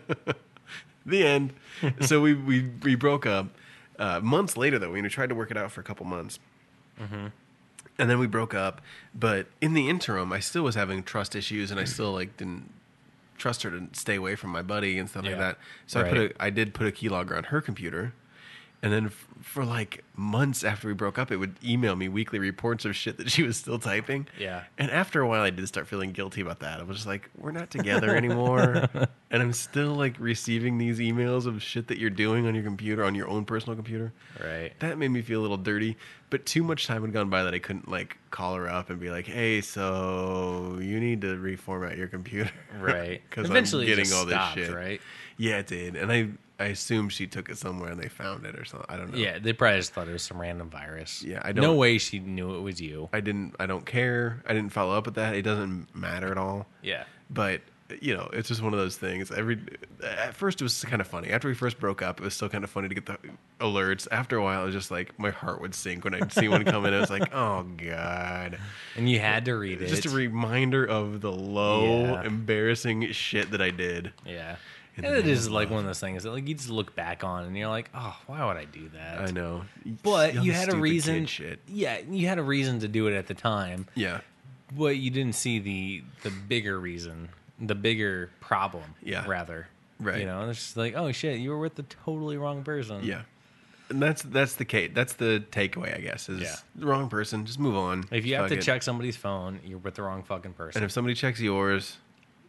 The end. So we, we we broke up uh, months later though. We tried to work it out for a couple months, Mm-hmm. and then we broke up. But in the interim, I still was having trust issues, and I still like didn't trust her to stay away from my buddy and stuff like Yeah. that. So I put Right. a I did put a keylogger on her computer. And then f- for like months after we broke up, it would email me weekly reports of shit that she was still typing. Yeah. And after a while, I did start feeling guilty about that. I was just like, we're not together anymore. And I'm still like receiving these emails of shit that you're doing on your computer, on your own personal computer. Right. That made me feel a little dirty. But too much time had gone by that I couldn't like call her up and be like, hey, so you need to reformat your computer. Right. Because I'm Eventually it getting just all this stopped, shit. right? Yeah, it did. And I, I assumed she took it somewhere and they found it or something. I don't know. Yeah, they probably just thought it was some random virus. Yeah, I No don't- way she knew it was you. I didn't. I don't care. I didn't follow up with that. It doesn't matter at all. Yeah. But you know, it's just one of those things. Every at first it was kind of funny. After we first broke up, it was still kind of funny to get the alerts. After a while, it was just like my heart would sink when I'd see one come in. It was like, oh god, And you had to read it. just a reminder of the low, Yeah. embarrassing shit that I did. Yeah. In And the it name is of like love. one of those things that like you just look back on and you're like, oh, why would I do that? I know, But Young, you had a stupid reason. kid shit. Yeah, you had a reason to do it at the time, Yeah, but you didn't see the the bigger reason, the bigger problem. Yeah. rather. Right. You know, it's just like, oh shit, you were with the totally wrong person. yeah. And that's that's the case. That's the takeaway, I guess. Is Yeah. the wrong person. Just move on. If you have Fuck to it. check somebody's phone, you're with the wrong fucking person. And if somebody checks yours,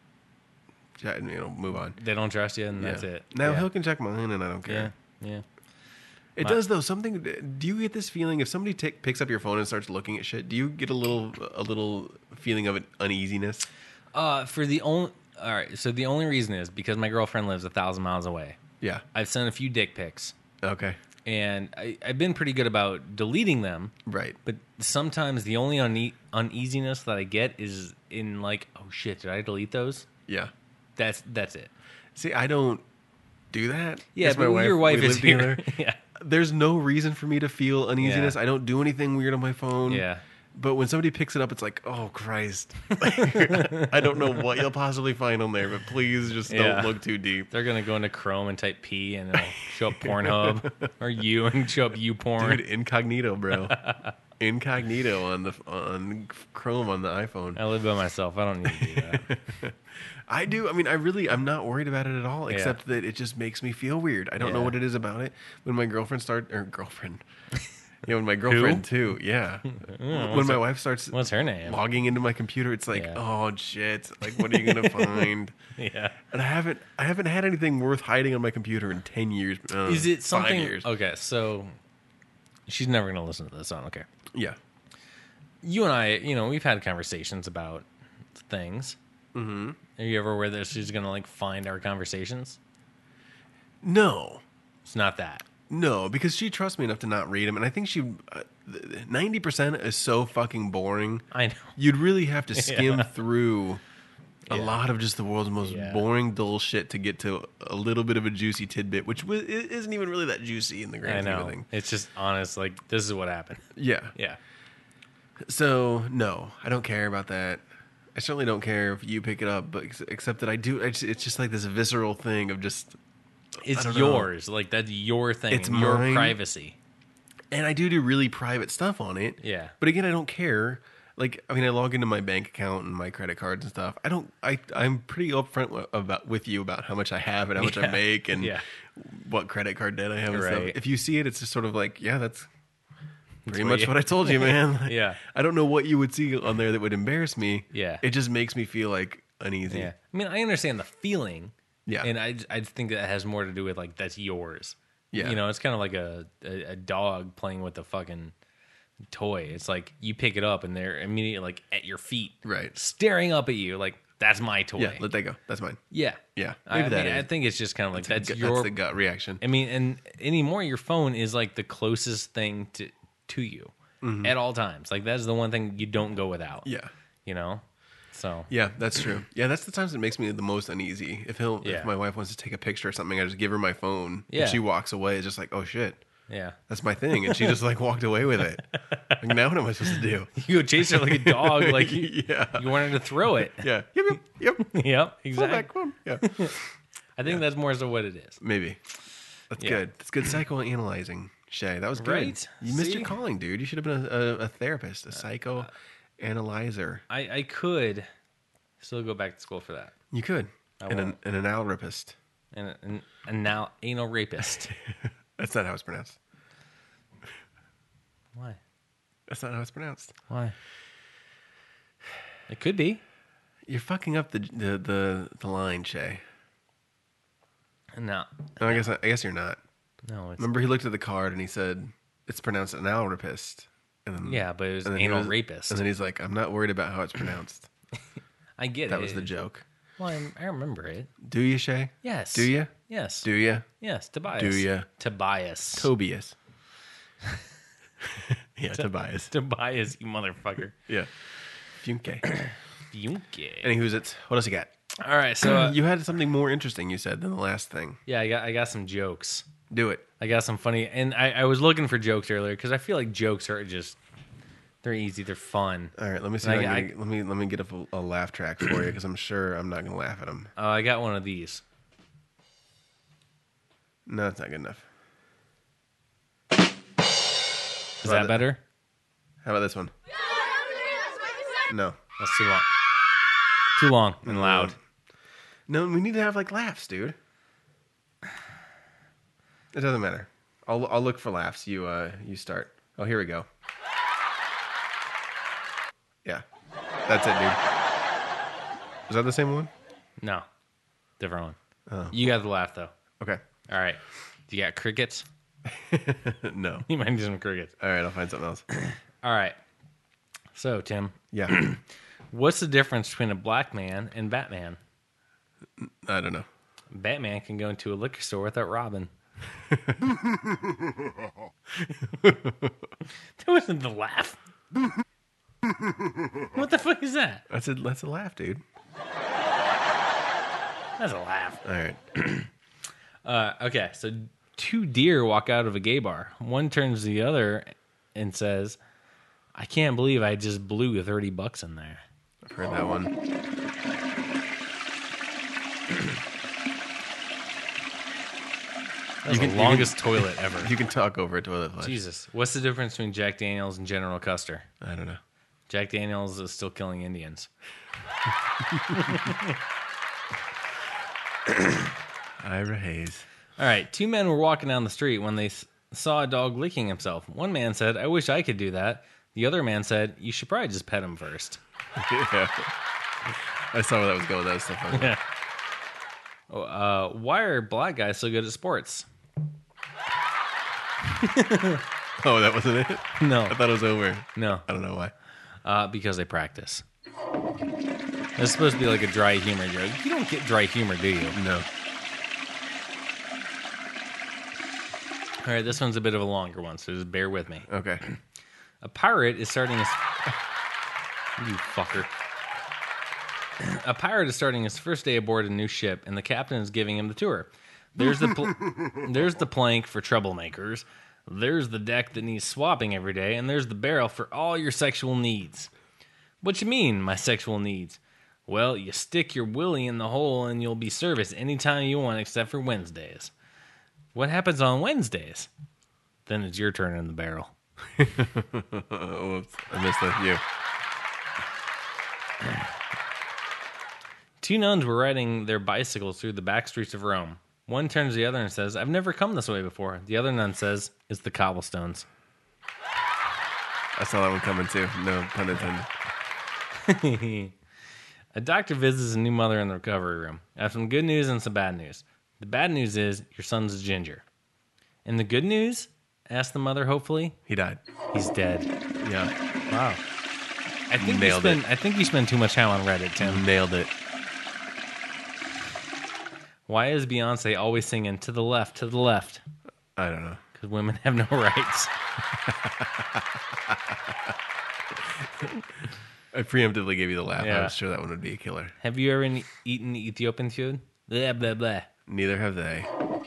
you know, move on. they don't trust you, and that's Yeah. it. Now yeah. he'll can check mine, and I don't Yeah, care. yeah. It My- does though. Something. Do you get this feeling if somebody take, picks up your phone and starts looking at shit? Do you get a little a little feeling of an uneasiness? Uh, for the only all right. So the only reason is because my girlfriend lives a thousand miles away. Yeah. I've sent a few dick pics, Okay. and I, I've been pretty good about deleting them. Right. But sometimes the only une- uneasiness that I get is in like, oh shit, did I delete those? Yeah. That's that's it. See, I don't do that. Yeah, That's but my your wife We is live here. together. Yeah. There's no reason for me to feel uneasiness. Yeah. I don't do anything weird on my phone. Yeah. But when somebody picks it up, it's like, oh, Christ. I don't know what you'll possibly find on there, but please just Yeah. don't look too deep. They're gonna go into Chrome and type P, and it'll show up Pornhub, or you and show up you porn. Dude, incognito, bro. Incognito on the on Chrome on the iPhone. I live by myself. I don't need to do that. I do. I mean, I really, I'm not worried about it at all, Yeah. except that it just makes me feel weird. I don't know Yeah. what it is about it. When my girlfriend starts, or girlfriend, yeah, when my girlfriend too, yeah. when my wife starts What's her name? logging into my computer, it's like, Yeah. oh shit! Like, what are you gonna find? Yeah. And I haven't, I haven't had anything worth hiding on my computer in ten years. Uh, Is it something? Five years. Okay, so she's never gonna listen to this. I don't care. Yeah. You and I, you know, we've had conversations about things. Mm-hmm. Are you ever aware that she's gonna like find our conversations? No. It's not that. No, because she trusts me enough to not read them, and I think she ninety percent is so fucking boring. I know. You'd really have to skim Yeah. through a Yeah. lot of just the world's most Yeah. boring, dull shit to get to a little bit of a juicy tidbit, which w- isn't even really that juicy in the I grand scheme know. of things. It's just honest. Like this is what happened. Yeah. Yeah. So no, I don't care about that. I certainly don't care if you pick it up, but ex- except that I do. I just, it's just like this visceral thing of just. It's don't know. yours. Like that's your thing. It's and your mine. privacy. And I do do really private stuff on it. Yeah. But again, I don't care. Like, I mean, I log into my bank account and my credit cards and stuff. I don't. I I'm pretty upfront w- about with you about how much I have and how much I Yeah. make and Yeah. what credit card debt I have and stuff. Right. If you see it, it's just sort of like, yeah, that's pretty what much you- what I told you, man. Like, Yeah. I don't know what you would see on there that would embarrass me. Yeah. It just makes me feel like uneasy. Yeah. I mean, I understand the feeling. Yeah. And I, I think that has more to do with like that's yours. Yeah. You know, it's kind of like a, a, a dog playing with a fucking toy. It's like you pick it up and they're immediately like at your feet, Right. staring up at you like that's my toy. Yeah, let that go. That's mine. yeah. Yeah, I, maybe that mean, I is. think it's just kind of like that's, That's, your. the gut reaction. I mean, and anymore, your phone is like the closest thing to to you at all times. Like that's the one thing you don't go without. Mm-hmm. Yeah. You know. So. Yeah, that's true. Yeah, that's the times that makes me the most uneasy. If he'll, Yeah. if my wife wants to take a picture or something, I just give her my phone. Yeah. And she walks away. It's just like, oh shit, Yeah. that's my thing, and she just like walked away with it. Like, now what am I supposed to do? You go chase her like a dog. Like you, Yeah, you wanted to throw it. yeah, yep, yep, yep. Yep. Pull Exactly. back, come on. Yeah, I think that's more so what it is. maybe. That's Yeah. good. That's good psychoanalyzing, Shay. That was good. Right? You missed See? your calling, dude. You should have been a, a, a therapist, a psychoanalyzer. I, I could still go back to school for that. You could. I And an, won't. an analrapist. And, and, and now anal rapist. That's not how it's pronounced. Why? That's not how it's pronounced. Why? It could be. You're fucking up the the the, the line, Shay. No. No, I guess I guess you're not. No, it's Remember, he looked at the card and he said, "It's pronounced analrapist." And then, yeah, but it was and then he anal was- rapist. And then he's like, "I'm not worried about how it's pronounced." I get it. That was the joke. Well, I, I remember it. Do you, Shay? Yes. Do you? Yes. Do you? Yes. Tobias. Do ya? Tobias. Tobias. Yeah, Tobias. Tobias, you motherfucker. Yeah. Funke. Funke. Anywho's it? What else you got? All right, so uh, You had something more interesting you said than the last thing. yeah, I got I got some jokes. Do it. I got some funny, and I, I was looking for jokes earlier because I feel like jokes are just they're easy, they're fun. All right, let me see. And if I- I can- let me let me get a, a laugh track for you because I'm sure I'm not gonna laugh at them. Oh, I got one of these. No, that's not good enough. Is Well, that better? How about this one? No. That's too long. Too long and loud. No, we need to have like laughs, dude. It doesn't matter. I'll I'll look for laughs. You uh you start. Oh, here we go. Yeah, that's it, dude. Is that the same one? No, different one. Oh. You got the laugh though. Okay. All right. You got crickets? No. You might need some crickets. All right, I'll find something else. All right. So Tim, Yeah. what's the difference between a black man and Batman? I don't know. Batman can go into a liquor store without robbing. That wasn't the laugh. What the fuck is that? That's a that's a laugh, dude. That's a laugh. All right. Uh, okay, so two deer walk out of a gay bar. One turns to the other and says, I can't believe I just blew thirty bucks in there. I've heard that one. That's You the can- you longest toilet ever. You can talk over a toilet flush. Jesus. What's the difference between Jack Daniels and General Custer? I don't know. Jack Daniels is still killing Indians. Ira Hayes. All right, two men were walking down the street when they s- saw a dog licking himself. One man said, I wish I could do that. The other man said, you should probably just pet him first. Yeah. I saw where that was going. That was so funny. Yeah. Oh, uh, why are black guys so good at sports? Oh, that wasn't it? No. I thought it was over. No. I don't know why. Uh, because they practice. It's supposed to be like a dry humor joke. You don't get dry humor, do you? No. All right, this one's a bit of a longer one, so just bear with me. Okay. A pirate is starting his... You fucker. A pirate is starting his first day aboard a new ship, and the captain is giving him the tour. There's the pl- there's the plank for troublemakers. There's the deck that needs swapping every day, and there's the barrel for all your sexual needs. What you mean, my sexual needs? Well, you stick your willy in the hole, and you'll be serviced anytime you want, except for Wednesdays. What happens on Wednesdays? Then it's your turn in the barrel. Oh, whoops. I missed that. You. Two nuns were riding their bicycles through the back streets of Rome. One turns to the other and says, I've never come this way before. The other nun says, it's the cobblestones. I saw that one coming too. No pun intended. A doctor visits a new mother in the recovery room. I have some good news and some bad news. The bad news is your son's a ginger. And the good news? Asked the mother hopefully. He died. He's dead. Yeah. Wow. I think Nailed you spend, it. I think you spend too much time on Reddit, Tim. Nailed it. Why is Beyonce always singing to the left, to the left? I don't know. Because women have no rights. I preemptively gave you the laugh. Yeah. I was sure that one would be a killer. Have you ever e- eaten Ethiopian food? Blah, blah, blah. Neither have they.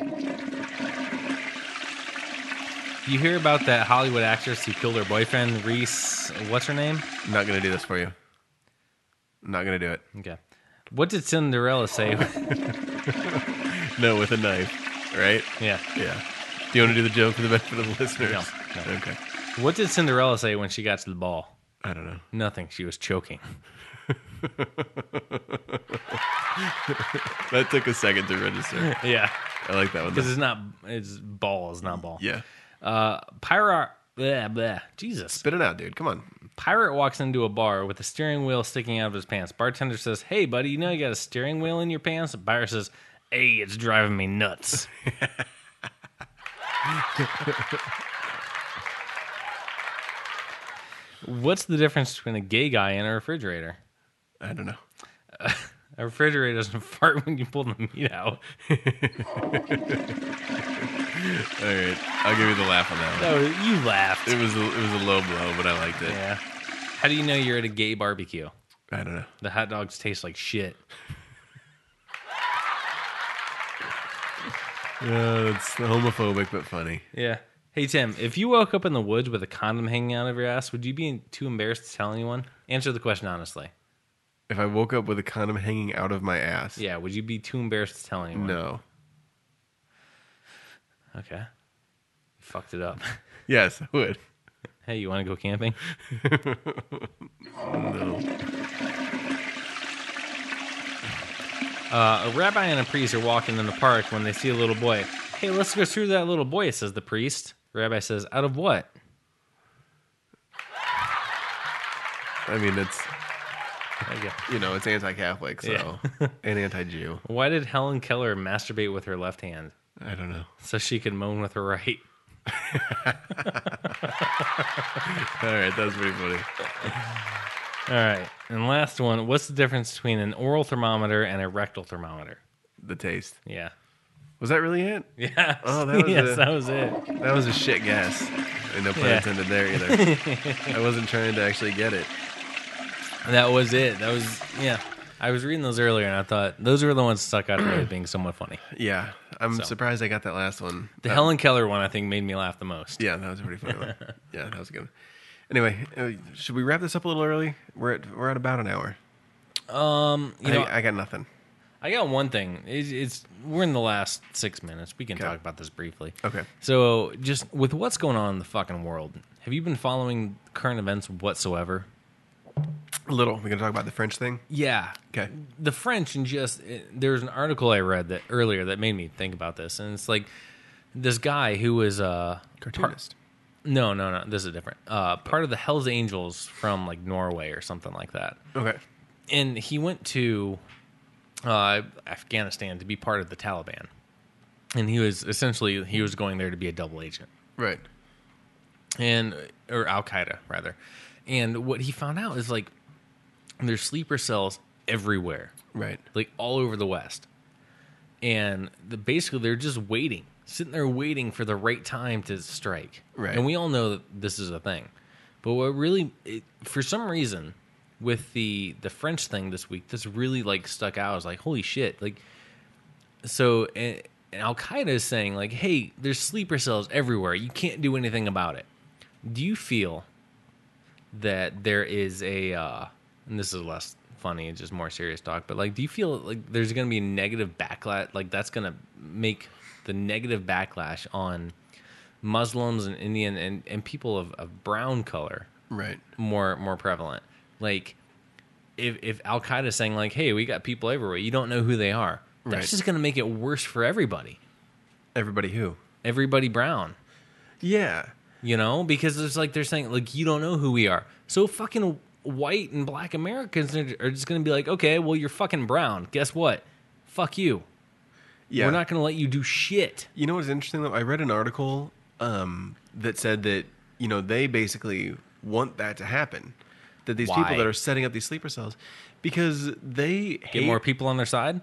You hear about that Hollywood actress who killed her boyfriend, Reese, what's her name? I'm not going to do this for you. I'm not going to do it. Okay. What did Cinderella say? No, with a knife. Right? Yeah. Yeah. Do you want to do the joke for the benefit of the listeners? No, no. Okay. What did Cinderella say when she got to the ball? I don't know. Nothing. She was choking. That took a second to register. Yeah. I like that one. Because it's not, it's ball, it's not ball. Yeah. Uh, Pirate, blah, blah. Jesus. Spit it out, dude. Come on. Pirate walks into a bar with a steering wheel sticking out of his pants. Bartender says, hey, buddy, you know you got a steering wheel in your pants? Pirate says, hey, it's driving me nuts. What's the difference between a gay guy and a refrigerator? I don't know. A refrigerator doesn't fart when you pull the meat out. All right. I'll give you the laugh on that one. No, you laughed. It was a, it was a low blow, but I liked it. Yeah. How do you know you're at a gay barbecue? I don't know. The hot dogs taste like shit. Uh, it's homophobic, but funny. Yeah. Hey, Tim, if you woke up in the woods with a condom hanging out of your ass, would you be too embarrassed to tell anyone? Answer the question honestly. If I woke up with a condom hanging out of my ass. Yeah, would you be too embarrassed to tell anyone? No. Okay. You fucked it up. Yes, I would. Hey, you want to go camping? No. Uh, a rabbi and a priest are walking in the park when they see a little boy. Hey, let's go through that little boy, says the priest. Rabbi says, out of what? I mean, it's, Okay. you know, it's anti-Catholic, so. Yeah. And anti-Jew. Why did Helen Keller masturbate with her left hand? I don't know. So she could moan with her right. All right, that was pretty funny. All right. And last one, what's the difference between an oral thermometer and a rectal thermometer? the taste. Yeah. Was that really it? Yeah. Oh, that was yes, a- that was it. That was a shit guess. And no pun Yeah. intended there either. I wasn't trying to actually get it. That was it. That was yeah. I was reading those earlier, and I thought those were the ones that stuck out to me as being somewhat funny. Yeah, I'm So. surprised I got that last one. The That- Helen Keller one, I think, made me laugh the most. Yeah, that was a pretty funny one. Yeah, that was good. Anyway, uh, should we wrap this up a little early? We're at we're at about an hour. Um, you know, I, I got nothing. I got one thing. It's, it's we're in the last six minutes. We can Okay. talk about this briefly. Okay. So, just with what's going on in the fucking world, have you been following current events whatsoever? A little. We're gonna talk about the French thing. Yeah. Okay. The French, and just it, there's an article I read that earlier that made me think about this, and it's like this guy who was uh Cartoonist. Part, no, no, no. This is different. Uh, part of the Hell's Angels from like Norway or something like that, Okay. and he went to uh, Afghanistan to be part of the Taliban, and he was essentially he was going there to be a double agent. Right. and or Al Qaeda rather. And what he found out is like there's sleeper cells everywhere, Right. like all over the West, and the, basically they're just waiting, sitting there waiting for the right time to strike. Right. And we all know that this is a thing, but what really, it, for some reason, with the the French thing this week, this really like stuck out. I was like, holy shit! Like, so and, and Al Qaeda is saying like, hey, there's sleeper cells everywhere. You can't do anything about it. Do you feel that there is a, uh, and this is less funny and just more serious talk, but like, do you feel like there's going to be a negative backlash? Like that's going to make the negative backlash on Muslims and Indian and, and people of, of brown color Right. more more prevalent? Like, if if Al Qaeda is saying like, hey, we got people everywhere, you don't know who they are. That's Right. just going to make it worse for everybody. Everybody who? Everybody brown. Yeah. You know, because it's like they're saying, like, you don't know who we are. So fucking white and black Americans are are just going to be like, okay, well, you're fucking brown. Guess what? Fuck you. Yeah. We're not going to let you do shit. You know what's interesting though? I read an article um, that said that you know they basically want that to happen. That these Why? people that are setting up these sleeper cells because they Get hate, more people on their side?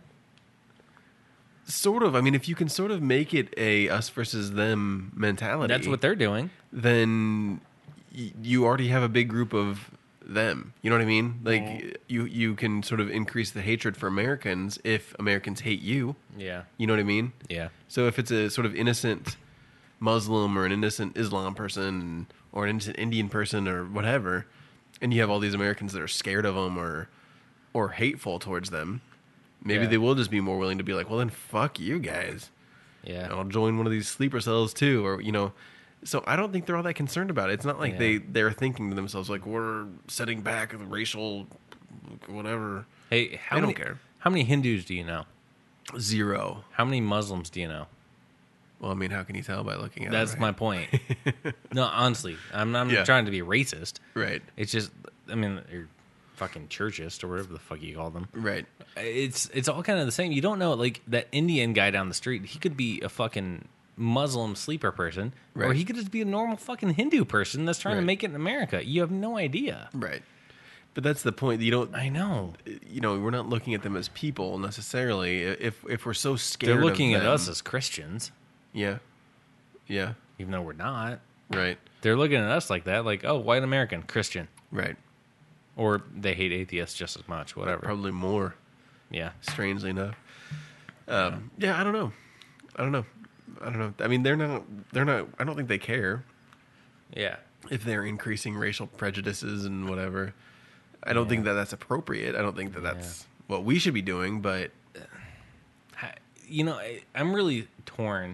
sort of. I mean, if you can sort of make it a us versus them mentality, That's what they're doing. then y- you already have a big group of them. You know what I mean? Like you you can sort of increase the hatred for Americans if Americans hate you. Yeah. You know what I mean? Yeah. So if it's a sort of innocent Muslim or an innocent Islam person or an innocent Indian person or whatever, and you have all these Americans that are scared of them or or hateful towards them, maybe Yeah. they will just be more willing to be like, well, then fuck you guys. Yeah. I'll join one of these sleeper cells too, or you know. So I don't think they're all that concerned about it. It's not like Yeah. they they're thinking to themselves like we're setting back the racial whatever. Hey, how They don't many, care. How many Hindus do you know? Zero. How many Muslims do you know? Well, I mean, how can you tell by looking at That's it? my right? point. No, honestly, I'm not Yeah. trying to be racist. Right. It's just, I mean, you're fucking churchist or whatever the fuck you call them. Right. It's it's all kind of the same. You don't know, like that Indian guy down the street. He could be a fucking Muslim sleeper person, or Right. he could just be a normal fucking Hindu person that's trying to Right. make it in America. You have no idea. Right. But that's the point. You don't. I know. You know, we're not looking at them as people necessarily. If if we're so scared, They're looking of at them- us as Christians, yeah, yeah, even though we're not. right, They're looking at us like that, like, oh, white American, Christian. right. Or they hate atheists just as much, whatever. Probably more. Yeah. Strangely enough. Um, yeah, I don't know. I don't know. I don't know. I mean, they're not. They're not. I don't think they care Yeah. if they're increasing racial prejudices and whatever. I don't think that that's appropriate. I don't think that that's what we should be doing. But I- You know, I, I'm really torn.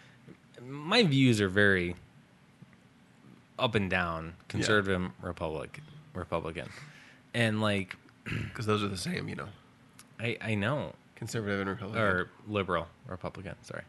My views are very up and down, conservative, Republic, Republican, and like because those are the same, you know, I, I know, conservative and Republican. or liberal Republican. Sorry,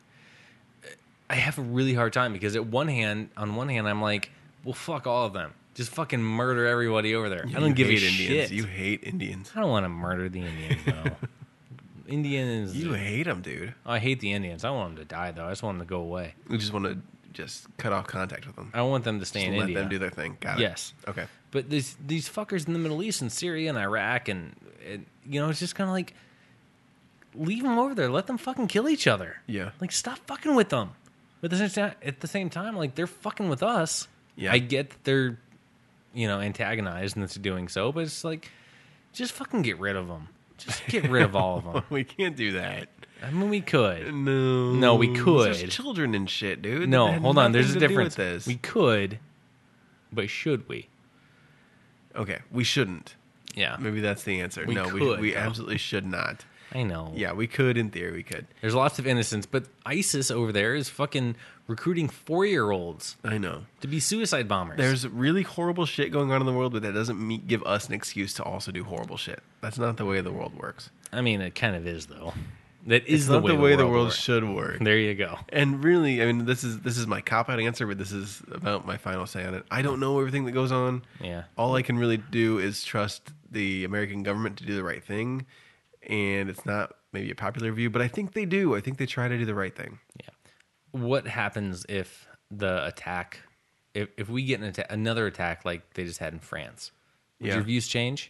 I have a really hard time because at one hand, on one hand, I'm like, well, fuck all of them, just fucking murder everybody over there. I don't You give a hate Indians. shit. You hate Indians. I don't want to murder the Indians though. Indians. You hate them, dude. I hate the Indians. I want them to die though. I just want them to go away. We just want to just cut off contact with them. I want them to stay Just in let India. them do their thing. Got it. Yes. Okay. But these these fuckers in the Middle East and Syria and Iraq and, and you know, it's just kind of like leave them over there. Let them fucking kill each other. Yeah. Like, stop fucking with them. But at the same time, at the same time, like, they're fucking with us. Yeah. I get that they're, you know, antagonized into doing so, but it's like, just fucking get rid of them. Just get rid of all of them. We can't do that. I mean, we could. No. No, we could. There's children and shit, dude. No, That had hold on. There's a nothing to do difference. with this. We could, but should we? Okay, we shouldn't. Yeah. Maybe that's the answer. We no, we could, we though. absolutely should not. I know. Yeah, we could in theory. We could. There's lots of innocence, but ISIS over there is fucking recruiting four-year-olds I know. to be suicide bombers. There's really horrible shit going on in the world, but that doesn't me- give us an excuse to also do horrible shit. That's not the way the world works. I mean, it kind of is, though. That is It's the not way the way the world world works. should work. There you go. And really, I mean, this is this is my cop out answer, but this is about my final say on it. I don't know everything that goes on. Yeah. All I can really do is trust the American government to do the right thing, and it's not maybe a popular view, but I think they do. I think they try to do the right thing. Yeah. What happens if the attack, if if we get an atta- another attack like they just had in France? Would Yeah. your views change?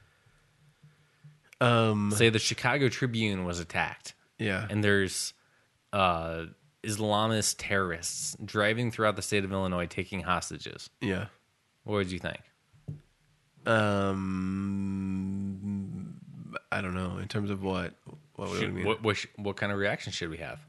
Um. Say the Chicago Tribune was attacked, Yeah. and there's uh, Islamist terrorists driving throughout the state of Illinois taking hostages. Yeah. What would you think? Um. I don't know. In terms of what? What would it Should, mean? what, what sh- what kind of reaction should we have?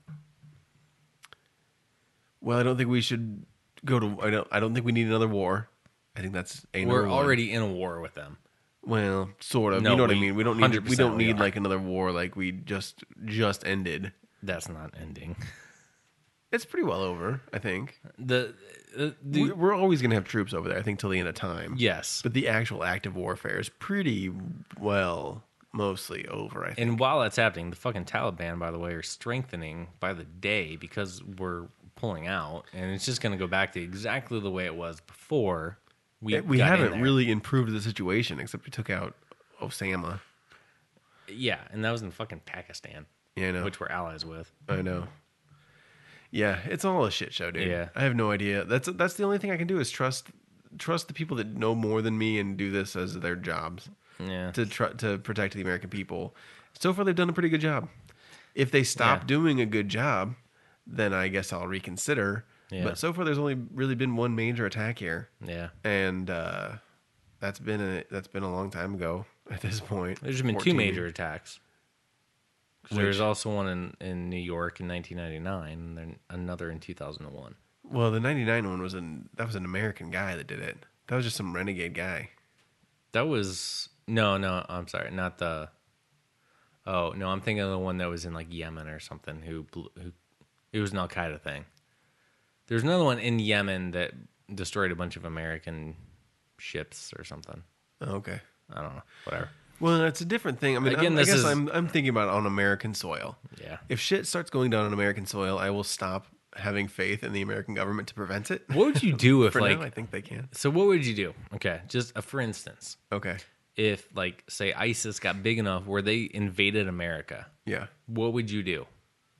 Well, I don't think we should go to. I don't. I don't think we need another war. I think that's a We're number one. already in a war with them. Well, sort of. No, you know what I we- mean. We don't need. one hundred We percent don't we need are. like another war like we just just ended. That's not ending. It's pretty well over. I think The, the, the We- we're always gonna have troops over there. I think till the end of time. yes, But the actual active warfare is pretty well mostly over. I think. and while that's happening, the fucking Taliban, by the way, are strengthening by the day because we're pulling out, and it's just going to go back to exactly the way it was before we. we got in haven't there. really improved the situation except we took out Osama. Yeah, and that was in fucking Pakistan, Yeah, I know. which we're allies with. I know. Yeah, it's all a shit show, dude. Yeah. I have no idea. That's that's the only thing I can do is trust trust the people that know more than me and do this as their jobs Yeah, to try to protect the American people. So far, they've done a pretty good job. If they stop Yeah. doing a good job, then I guess I'll reconsider. Yeah. But so far, there's only really been one major attack here, yeah. and uh, that's been a that's been a long time ago at this point. There's been two fourteen major attacks. 'Cause There was Which- also one in, in New York in nineteen ninety-nine, and then another in two thousand one. Well, the ninety-nine one was an that was an American guy that did it. That was just some renegade guy. That was no, no. I'm sorry, not the. Oh no, I'm thinking of the one that was in like Yemen or something. Who blew, who? It was an Al Qaeda thing. There's another one in Yemen that destroyed a bunch of American ships or something. Oh, okay. I don't know. Whatever. Well, it's a different thing. I mean, Again, I'm, I this guess is- I'm I'm thinking about it on American soil. Yeah. If shit starts going down on American soil, I will stop having faith in the American government to prevent it. What would you do if For like? now, I think they can. So what would you do? Okay, just uh, for instance, Okay. if like say ISIS got big enough where they invaded America, Yeah. what would you do?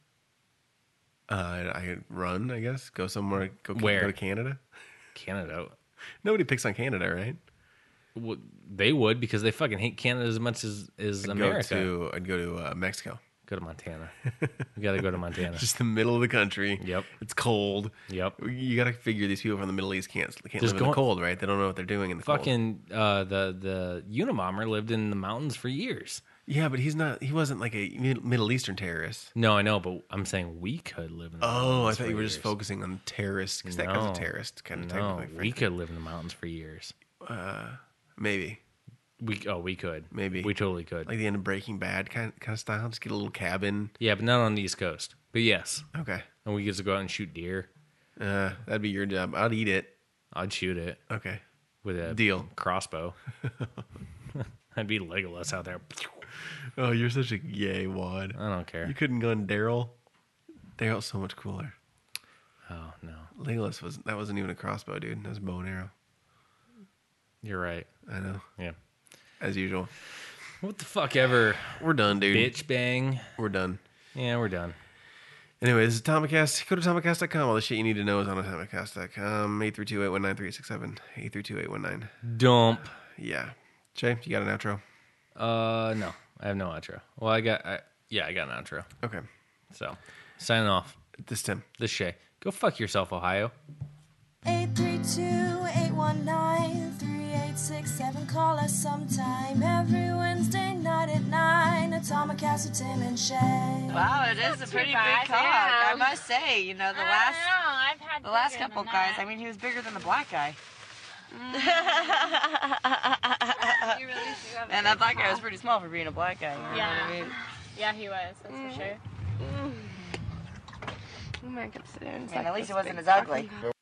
Uh, I could run. I guess go somewhere. Go, Where? go to Canada. Canada. Nobody picks on Canada, right? Well, they would because they fucking hate Canada as much as, as America. Go to I'd go to uh, Mexico. Go to Montana. You got to go to Montana. Just the middle of the country. Yep. It's cold. Yep. You got to figure these people from the Middle East can't can't Just live in go- the cold, right? They don't know what they're doing in the cold. Fucking uh, the the Unabomber lived in the mountains for years. Yeah, but he's not. He wasn't like a Mid- Middle Eastern terrorist. No, I know, but I'm saying we could live in the Oh, I mountains thought for you were just years. focusing on terrorists because that guy's No. a terrorist kind of No, technically. we could live in the mountains for years. Maybe We oh we could Maybe. we totally could. like the end of Breaking Bad kind kind of style. Just get a little cabin. Yeah, but not on the East Coast. But yes, Okay, and we get to go out and shoot deer. uh, that'd be your job. I'd eat it. I'd shoot it Okay, with a Deal. crossbow. I'd be Legolas out there. Oh, you're such a yay wad. I don't care. You couldn't go on Daryl. Daryl's so much cooler. Oh no, Legolas was that wasn't even a crossbow, dude. That was a bow and arrow. you're right. I know, Yeah. as usual. What the fuck ever, We're done, dude. bitch bang. We're done. Yeah, we're done. Anyway, this is Atomicast. Go to Atomicast dot com. All the shit you need to know is on Atomicast dot com. eight three two, eight one nine, three eight six seven. eight three two, eight one nine. Dump. Yeah. Jay, you got an outro? Uh, no, I have no outro. Well, I got. I, Yeah, I got an outro. Okay. So, signing off. This Tim. This Shay. Go fuck yourself, Ohio. eight three two, eight one nine, three eight six seven. Call us sometime every Wednesday night at nine. Atomicast with Tim and Shay. Wow, it is a pretty big cock. I must say, you know, the last I've had the last couple guys, I mean, he was bigger than the black guy. You really do have a And that big black guy cock. was pretty small for being a black guy. You know Yeah. what I mean? Yeah, he was. That's for sure. Man, at least he wasn't as ugly.